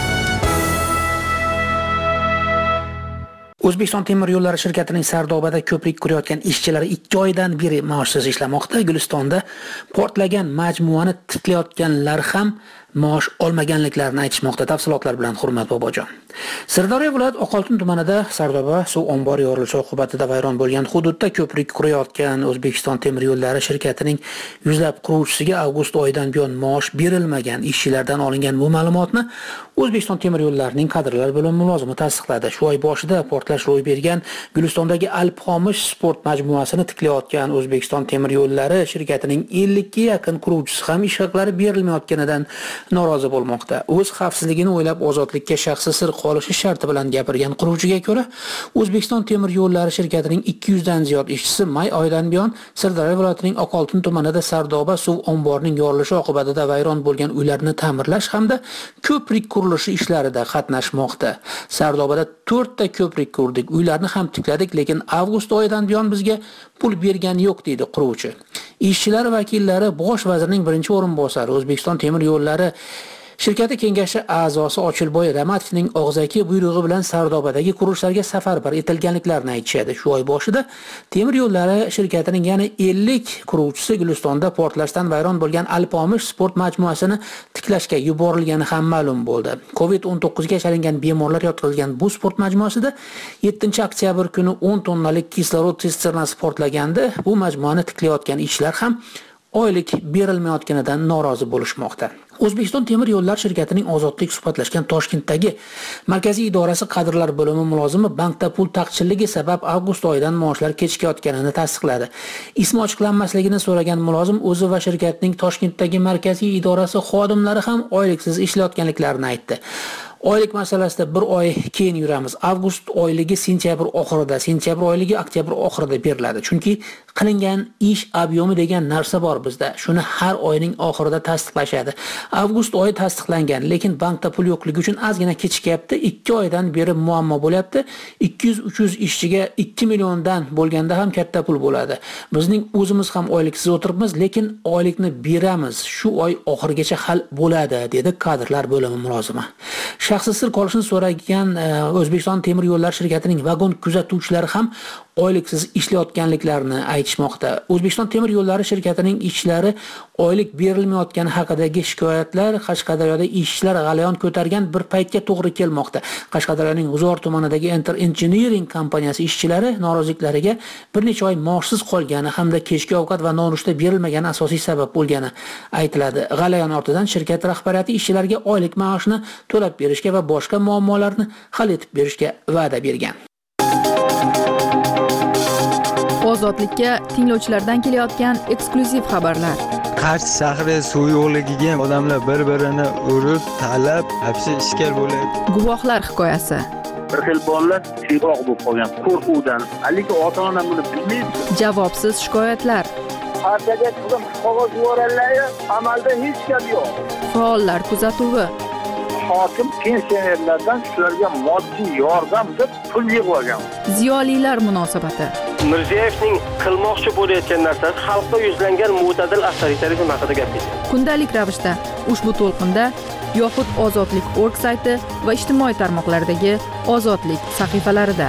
O'zbekiston temir yo'llari shirkatining Sardobada ko'prik qurayotgan ishchilari ikki oydan beri maoshsiz ishlamoqda. Gulistonda portlagan majmuani tiklayotganlar ham maosh olmaganliklarini aytishmoqda. Tafsilotlar bilan Hurmat Bobojon. Sirdaryo viloyat Oqoltin tumanida Sardoba suv ombori yorilishi oqibatida vayron bo'lgan hududda ko'prik qurayotgan O'zbekiston temir yo'llari shirkatining yuzlab quruvchisiga avgust oyidan buyon maosh berilmagan. Ishchilardan olingan bu ma'lumotni O'zbekiston temir yo'llarining kadrlar bo'limi mulozimi tasdiqladi. Shu oy boshida portlash ro'y bergan Gulistondagi Alpxomish sport majmuasini tiklayotgan O'zbekiston temir yo'llari shirkatining ellikka yaqin quruvchisi ham ish haqlari berilmayotganidan norozi bo'lmoqda. O'z xavfsizligini o'ylab ozodlikka shaxsi sir qolishi sharti bilan gapirgan quruvchiga ko'ra, O'zbekiston temir yo'llari shirkatining ikki yuz dan ziyod ishchisi may oyidan buyon Sirdaryo viloyatining Oqoltin tumanida Sardoba suv omborining yorilishi oqibatida vayron bo'lgan uylarni ta'mirlash hamda ko'prik qurilishi ishlarida qatnashmoqda. Sardobada to'rtta ko'prik qurdik, uylarni ham tikladik, lekin avgust oyidan buyon bizga pul bergan yo'q deydi quruvchi. Ishchilar vakillari bosh vazirning birinchi o'rinbosari O'zbekiston temir yo'llari shirkati kengashi a'zosi Ochilboy Ramatovning og'zaki buyrug'i bilan Sardobadagi qurilishlarga safarbar etilganliklarini aytishadi. Shu oy boshida temir yo'llari shirkatining yana ellik quruvchisi Gulistonda portlashdan vayron bo'lgan Alpxomish sport majmuasini tiklashga yuborilgani ham ma'lum bo'ldi. covid o'n to'qqiz ga chalingan bemorlar yotqizilgan bu sport majmuasida yettinchi oktyabr kuni o'n tonnalik kislorod sisternasi portlaganda bu majmuani tiklayotgan ishchilar ham oylik berilmayotganidan norozi bo'lishmoqda. O'zbekiston temir yo'llari shirkatining ozodlik suhbatlashgan Toshkentdagi markaziy idorasi kadrlar bo'limi mulozimi bankda pul taqchilligi sabab avgust oyidan maoshlar kechikayotganini tasdiqladi. Ismi ochiqlanmasligini so'ragan mulozim o'zi va shirkatning Toshkentdagi markaziy idorasi xodimlari ham oyliksiz ishlayotganliklarini aytdi. Oylik masalasida bir oy keyin yuramiz. Avgust oyligi sentyabr oxirida, sentyabr oyligi oktyabr oxirida beriladi. Chunki qilingan ish obyomi degan narsa bor bizda. Shuni har oyning oxirida tasdiqlashadi. Avgust oyi tasdiqlangan, lekin bankda pul yo'qligi uchun ozgina kechikyapti. ikki oydan beri muammo bo'lyapti. ikki yuz uch yuz ishchiga ikki milliondan bo'lganda ham katta pul bo'ladi. Bizning o'zimiz ham oyliksiz o'tiribmiz, lekin oylikni beramiz. Shu oy oxirigacha hal bo'ladi, dedi kadrlar bo'limi mulozimi. Shaxsi sir qolishini so'ragan O'zbekiston temir yo'llari shirkatining vagon kuzatuvchilari ham oyliksiz ishlayotganliklarini aytishmoqda. O'zbekiston temir yo'llari shirkatining ishchilari oylik berilmayotgani haqidagi shikoyatlar Qashqadaryoda ishchilar g'alayon ko'targan bir paytga to'g'ri kelmoqda. Qashqadaryoning G'uzor tumanidagi Enter Engineering kompaniyasi ishchilari noroziliklariga bir necha oy maoshsiz qolgani hamda kechki ovqat va nonushta berilmagani asosiy sabab bo'lgani aytiladi. G'alayon ortidan shirkat rahbariyati ishchilarga oylik maoshni to'lab berishga va boshqa muammolarni hal etib berishga va'da bergan. Ozodlikka tinglovchilardan kelayotgan eksklyuziv xabarlar. Qarshi shahri suv yo'qligiga odamlar bir-birini urib, talab, hapsi ishkal bo'ladi. Guvohlar hikoyasi. Bir xil bolalar tiyroq bo'lib qolgan qo'rquvdan. Lekin ota-ona buni bilmaydi. Javobsiz shikoyatlar. Partiyaga qizim qog'oz yuboradilar, amalda hech gap yo'q. Faollar kuzatuvi. Hokim pensionerlardan shularga moddiy yordam deb pul yig'ib. Ziyolilar munosabati. Mirziyevning qilmoqchi bo'layotgan narsasi xalqqa yuzlangan mo'tadil avtoritarizm haqida gapirdi. Kundalik ravishda ushbu to'lqinda yoxud Ozodlik nokta org sayti va ijtimoiy tarmoqlardagi Ozodlik sahifalarida.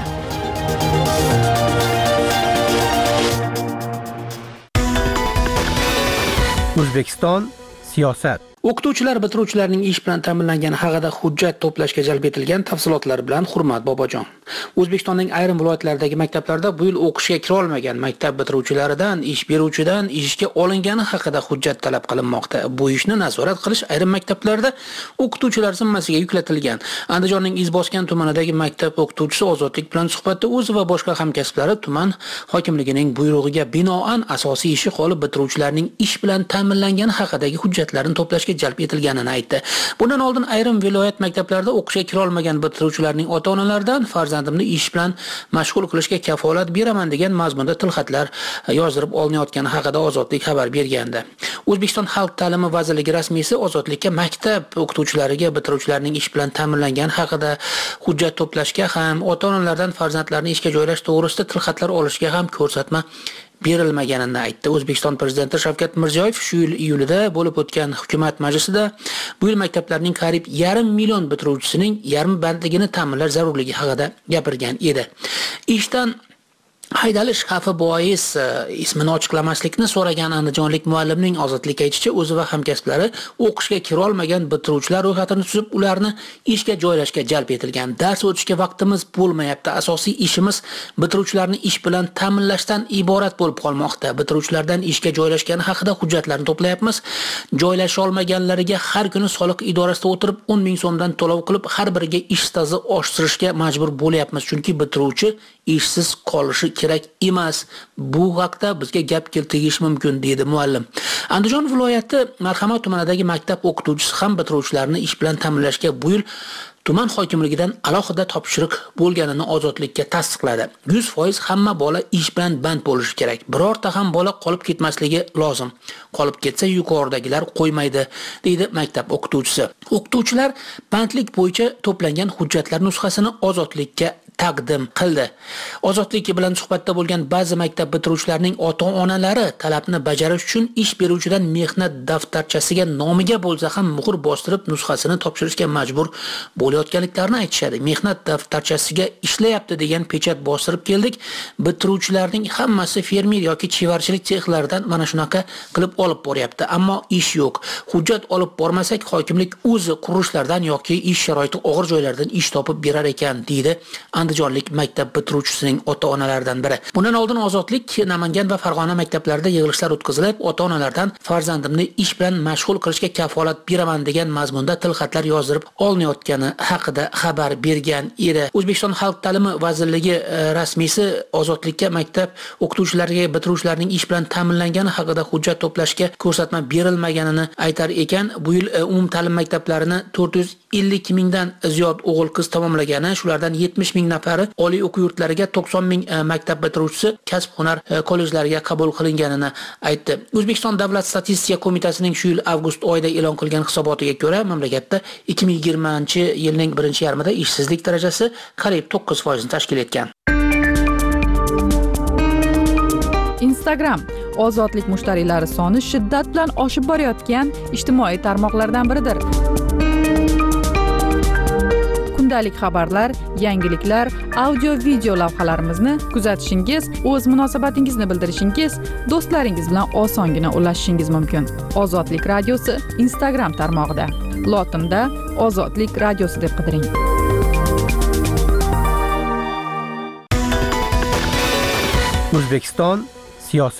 O'zbekiston siyosat. O'qituvchilar bitiruvchilarning ish bilan ta'minlangani haqida hujjat to'plashga jalb etilgan tafsilotlar bilan Hurmat Bobojon. O'zbekistonning ayrim viloyatlaridagi maktablarda bu yil o'qishga kira olmagan maktab bitiruvchilaridan ish beruvchidan ishga olingani haqida hujjat talab qilinmoqda. Bu ishni nazorat qilish ayrim maktablarda o'qituvchilar zimmasiga yuklatilgan. Andijonning Izboskan tumanidagi maktab o'qituvchisi Ozodlik bilan suhbatda o'zi va boshqa hamkasblari tuman hokimligining buyrug'iga binoan asosiy ishi qolib bitiruvchilarning ish bilan ta'minlangani haqidagi hujjatlarni to'plashga jalb etilganini aytdi. Bundan oldin ayrim viloyat maktablarida o'qishga kira olmagan bitiruvchilarning ota-onalaridan farzandimni ish bilan mashg'ul qilishga kafolat beraman degan mazmunda tilxatlar yozdirib olinayotgani haqida Ozodlik xabar bergandi. O'zbekiston Xalq ta'limi vazirligi rasmiysi Ozodlikka maktab o'qituvchilariga bitiruvchilarning ish bilan ta'minlangani haqida hujjat to'plashga ham, ota-onalardan farzandlarini ishga joylash to'g'risida tilxatlar olishga ham ko'rsatma berilmaganini aytdi. O'zbekiston prezidenti Shavkat Mirziyoyev shu yil iyulida bo'lib o'tgan hukumat majlisida bu yil maktablarning qariyb yarim million bitiruvchisining yarmi bandligini ta'minlash zarurligi haqida gapirgan edi. Ishdan haydalish xavfi bois ismini ochiqlamaslikni so'ragan andijonlik muallimning Ozodlik aytishicha, o'zi va hamkasblari o'qishga kira olmagan bitiruvchilar ro'yxatini tuzib, ularni ishga joylashga jalb etilgan. Dars o'tishga vaqtimiz bo'lmayapti. Asosiy ishimiz bitiruvchilarni ish bilan ta'minlashdan iborat bo'lib qolmoqda. Bitiruvchilardan ishga joylashgani haqida hujjatlarni to'playapmiz. Joylasha olmaganlariga har kuni soliq idorasida o'tirib o'n ming so'mdan to'lov qilib, har biriga ish staji oshirishga majbur bo'lyapmiz, chunki bitiruvchi ishsiz qolishi kerak emas. Bu haqda bizga gap keltirish mumkin, dedi muallim. Andijon viloyati Marhamat tumanidagi maktab o'qituvchisi ham bitiruvchilarni ish bilan ta'minlashga bu yil tuman hokimligidan alohida topshiriq bo'lganini Ozodlikka tasdiqladi. yuz foiz hamma bola ish bilan band bo'lishi kerak. Birorta ham bola qolib ketmasligi lozim. Qolib ketsa yuqoridagilar qo'ymaydi, deydi maktab o'qituvchisi. O'qituvchilar bandlik bo'yicha to'plangan hujjatlar nusxasini Ozodlikka taqdim qildi. Ozodlik bilan suhbatda bo'lgan ba'zi maktab bitiruvchilarining ota-onalari talabni bajarish uchun ish beruvchidan mehnat daftarchasiga nomiga bo'lsa ham muhr bostirib nusxasini topshirishga majbur bo'layotganliklarini aytishadi. Mehnat daftarchasiga ishlayapti degan pechat bostirib keldik. Bitiruvchilarning hammasi fermer yoki chevarchilik sexlaridan mana shunaqa qilib olib boryapti, ammo ish yo'q. Hujjat olib bormasak hokimlik o'zi qurilishlardan yoki ish sharoiti og'ir joylardan ish topib berar ekan, deydi andijonlik maktab bitiruvchisining ota-onalaridan biri. Bundan oldin Ozodlik Namangan va Farg'ona maktablarida yig'ilishlar o'tkazilib, ota-onalardan farzandimni ish bilan mashg'ul qilishga kafolat beraman degan mazmunda tilxatlar yozdirib olinayotgani haqida xabar bergan edi. O'zbekiston Xalq ta'limi vazirligi rasmiysi Ozodlikka maktab o'qituvchilariga bitiruvchilarning ish bilan ta'minlangani haqida hujjat to'plashga ko'rsatma berilmaganini aytar ekan. Bu yil umum ta'lim maktablarini to'rt yuz ellik mingdan ziyod o'g'il qiz tamomlagani, shulardan yetmish ming nafari oliy o'quv yurtlariga, to'qson ming maktab bitiruvchisi kasb-hunar kollejlariga qabul qilinganini aytdi. O'zbekiston Davlat statistika qo'mitasining shu yil avgust oyida e'lon qilgan hisobotiga ko'ra, mamlakatda ikki ming yigirmanchi yilning birinchi yarmida ishsizlik darajasi qariyb to'qqiz foizni tashkil etgan. Instagram Ozodlik mushtariylari soni shiddat bilan oshib borayotgan ijtimoiy tarmoqlardan biridir. Kundalik xabarlar, yangiliklar, audio-video lavhalarimizni kuzatishingiz, o'z munosabatingizni bildirishingiz, do'stlaringiz bilan osongina ulashishingiz mumkin. Ozodlik radiosi Instagram tarmog'ida. Lotinda Ozodlik radiosi deb qidiring. O'zbekiston siyosat.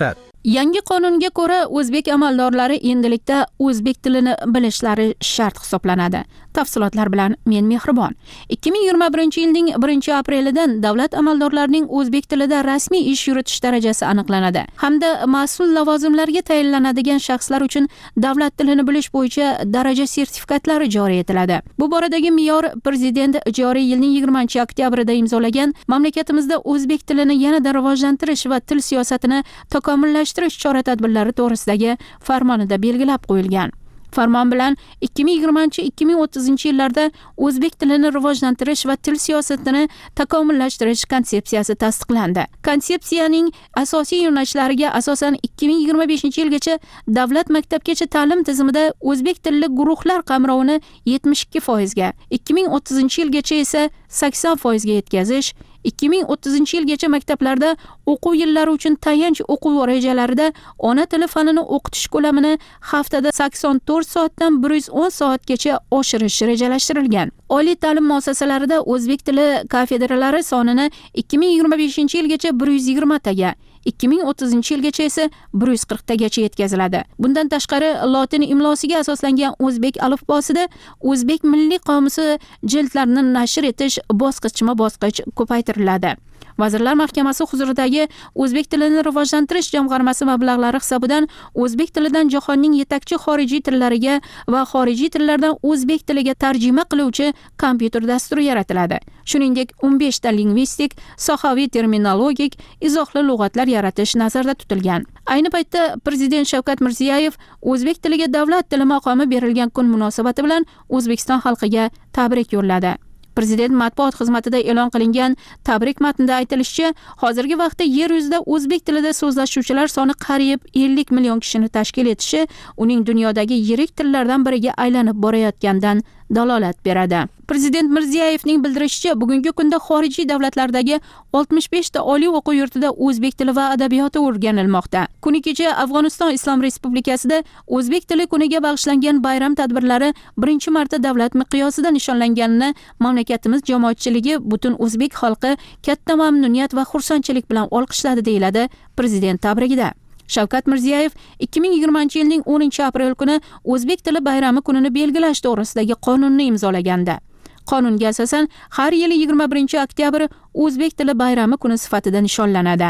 Yangi qonunga ko'ra o'zbek amaldorlari endilikda o'zbek tilini bilishlari shart hisoblanadi. Tafsilotlar bilan men Mehribon. ikki ming yigirma birinchi yilning birinchi aprelidan davlat amaldorlarining o'zbek tilida rasmiy ish yuritish darajasi aniqlanadi hamda mas'ul lavozimlarga tayinlanadigan shaxslar uchun davlat tilini bilish bo'yicha daraja sertifikatlari joriy etiladi. Bu boradagi me'yor prezident joriy yilning yigirmanchi oktyabrida imzolagan mamlakatimizda o'zbek tilini yanada rivojlantirish va til siyosatini takomillashtirish chora-tadbirlari to'g'risidagi farmonida belgilab qo'yilgan. Farmon bilan ikki ming yigirmanchi ikki ming o'ttizinchi yillarda o'zbek tilini rivojlantirish va til siyosatini takomillashtirish konsepsiyasi tasdiqlandi. Konsepsiyaning asosiy yo'nalishlariga asosan ikki ming yigirma beshinchi yilgacha davlat maktabgacha ta'lim tizimida o'zbek tilli guruhlar qamrovini yetmish ikki foizga, ikki ming o'ttizinchi yilgacha esa sakson foizga yetkazish, ikki ming o'ttizinchi yilgacha maktablarda o'quv yillari uchun tayanch o'quv rejalarida ona tili fanini o'qitish ko'lamini haftada sakson to'rt soatdan bir yuz o'n soatgacha oshirish rejalashtirilgan. Oliy ta'lim muassasalarida o'zbek tili kafedralari sonini ikki ming yigirma beshinchi yilgacha bir yuz yigirma taga, ikki ming o'ttizinchi yilgacha esa bir yuz qirq tagacha yetkaziladi. Bundan tashqari lotin imlosiga asoslangan o'zbek alifbosida o'zbek milliy qomusi jildlarini nashr etish bosqichma-bosqich ko'paytiriladi. Vazirlar Mahkamasi huzuridagi o'zbek tilini rivojlantirish jamg'armasi mablag'lari hisobidan o'zbek tilidan jahonning yetakchi xorijiy tillariga va xorijiy tillardan o'zbek tiliga tarjima qiluvchi kompyuter dasturi yaratiladi. Shuningdek, o'n besh ta lingvistik, sohaviy terminologik, izohli lug'atlar yaratish nazarda tutilgan. Ayni paytda Prezident Shavkat Mirziyoyev o'zbek tiliga davlat tili maqomi berilgan kun munosabati bilan O'zbekiston xalqiga tabrik yo'lladi. Prezident matbuot xizmatida e'lon qilingan tabrik matnida aytilishicha, hozirgi vaqtda yer yuzida o'zbek tilida so'zlashuvchilar soni qariyb ellik million kishini tashkil etishi uning dunyodagi yirik tillardan biriga aylanib borayotganidan dalolat beradi. Prezident Mirziyoyevning bildirishicha, bugungi kunda xorijiy davlatlardagi oltmish besh ta oliy o'quv yurtida o'zbek tili va adabiyoti o'rganilmoqda. Kuni kecha Afg'oniston Islom Respublikasida o'zbek tili kuniga bag'ishlangan bayram tadbirlari birinchi marta davlat miqyosida nishonlanganini mamlakatimiz jamoatchiligi butun o'zbek xalqi katta mamnuniyat va xursandchilik bilan olqishladi, deyiladi prezident tabrigida. Shavkat Mirziyoyev ikki ming yigirmanchi yilning o'ninchi aprel kuni o'zbek tili bayrami kunini belgilash to'g'risidagi qonunni imzolagandi. Qonunga asosan har yili yigirma birinchi oktyabr o'zbek tili bayrami kuni sifatida nishonlanadi.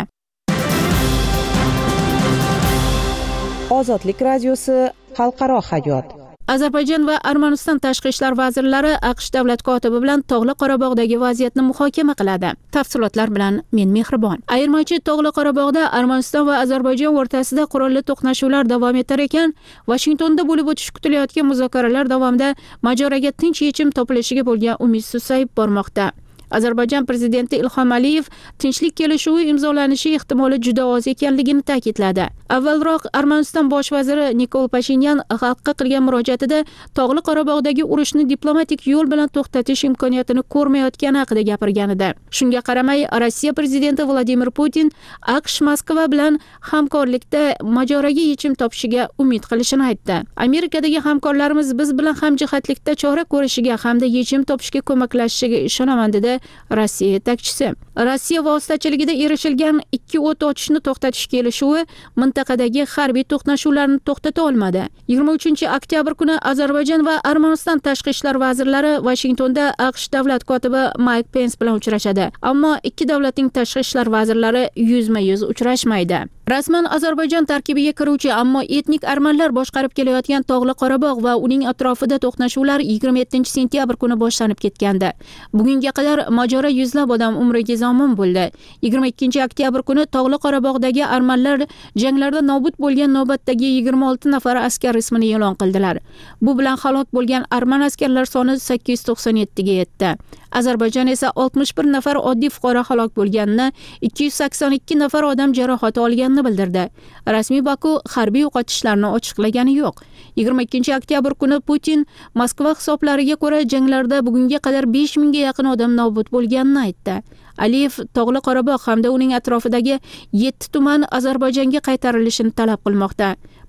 Ozodlik radiosi xalqaro hayot. Ozarbayjon va Armaniston tashqi ishlar vazirlari AQSh davlat kotibi bilan Tog'li Qorabog'dagi vaziyatni muhokama qiladi. Tafsilotlar bilan men Mehribon. Ayirmachi Tog'li Qorabog'da Armaniston va Ozarbayjon o'rtasida qurolli to'qnashuvlar davom etar ekan, Vashingtonda bo'lib o'tishi kutilayotgan muzokaralar davomida mojaroga tinch yechim topilishiga bo'lgan umid susayib bormoqda. Ozarbayjon prezidenti Ilhom Aliyev tinchlik kelishuvi imzolanishi ehtimoli juda oz ekanligini ta'kidladi. Avvalroq Armaniston bosh vaziri Nikol Pashinyan xalqqa qilgan murojaatida Tog'li Qorabog'dagi urushni diplomatik yo'l bilan to'xtatish imkoniyatini ko'rmayotgani haqida gapirgan edi. Shunga qaramay, Rossiya prezidenti Vladimir Putin AQSh Moskva bilan hamkorlikda mojaroga yechim topishiga umid qilishini aytdi. Amerikadagi hamkorlarimiz biz bilan hamjihatlikda chora ko'rishiga hamda yechim topishga ko'maklashishiga ishonaman, dedi Rossiya yetakchisi. Rossiya vositachiligida erishilgan ikki o't ochishni to'xtatish kelishuvi mintaqadagi harbiy to'qnashuvlarni to'xtata olmadi. yigirma uchinchi oktyabr kuni Ozarbayjon va Armaniston tashqi ishlar vazirlari Vashingtonda AQSh davlat kotibi Mike Pence bilan uchrashadi. Ammo ikki davlatning tashqi ishlar vazirlari yuzma-yuz uchrashmaydi. Rasman Ozarbayjon tarkibiga kiruvchi, ammo etnik armanlar boshqarib kelayotgan Tog'li Qorabog' va uning atrofida to'qnashuvlar yigirma yettinchi sentyabr kuni boshlanib ketgandi. Bugunga qadar mojaro yuzlab odam umriga zomin bo'ldi. yigirma ikkinchi oktyabr kuni Tog'li Qorabog'dagi armanlar janglarda nobud bo'lgan navbatdagi yigirma olti nafar askar ismini e'lon qildilar. Bu bilan halok bo'lgan arman askarlar soni sakkiz yuz to'qson yetti ga yetdi. Ozarbayjon esa oltmish bir nafar oddiy fuqaro halok bo'lganini, ikki yuz sakson ikki nafar odam jarohat olganini bildirdi. Rasmiy Baku harbiy yo'qotishlarni ochiqlagani yo'q. yigirma ikkinchi oktyabr kuni Putin Moskva hisoblariga ko'ra janglarda bugunga qadar besh mingga yaqin odam nobud bo'lganini aytdi. Aliyev Tog'li Qorabog' hamda uning atrofidagi yetti tuman Ozarbayjonga qaytarilishini talab qilmoqda.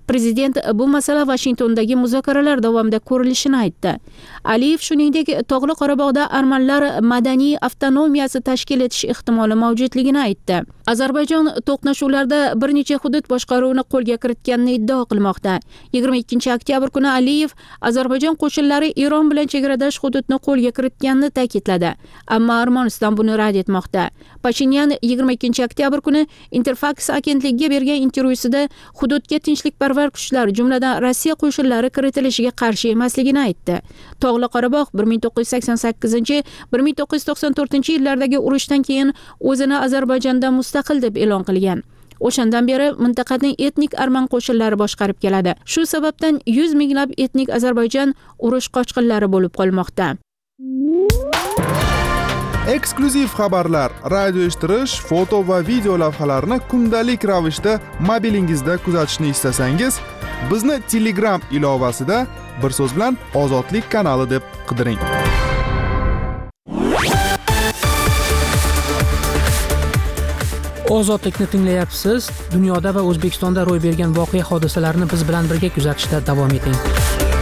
Prezident bu masala Vashingtondagi muzokaralar davomida ko'rilishini aytdi. Aliyev shuningdek Tog'li Qorabog'da armanlar madaniy avtonomiyasi tashkil etish ehtimoli mavjudligini aytdi. Ozarbayjon to'qnashuvlarda bir necha hudud boshqaruvini qo'lga kiritganini iddao qilmoqda. yigirma ikkinchi oktyabr kuni Aliyev Ozarbayjon qo'shinlari Eron bilan chegaradosh hududni qo'lga kiritganini ta'kidladi, ammo Armaniston buni rad etmoqda. Pashinyan yigirma ikkinchi oktyabr kuni Interfax agentligiga bergan intervyusida hududga tinchlikparvar kuchlar, jumladan Rossiya qo'shinlari kiritilishiga qarshi emasligini aytdi. Tog'li Qorabog' bir ming to'qqiz yuz sakson sakkizinchi - bir ming to'qqiz yuz to'qson to'rtinchi yillardagi urushdan keyin o'zini Ozarbayjondan mustaqil deb e'lon qilgan. O'shandan beri mintaqaning etnik arman qo'shinlari boshqarib keladi. Shu sababdan yuz minglab etnik Ozarbayjon urush qochqinlari bo'lib qolmoqda. Eksklyuziv xabarlar, radio eshittirish, foto va video lavhalarni kundalik ravishda mobilingizda kuzatishni istasangiz, bizni Telegram ilovasida bir so'z bilan Ozodlik kanali deb qidiring. Ozodlikni tinglayapsiz. Dunyoda va O'zbekistonda ro'y bergan voqea hodisalarni biz bilan birga kuzatishda davom eting.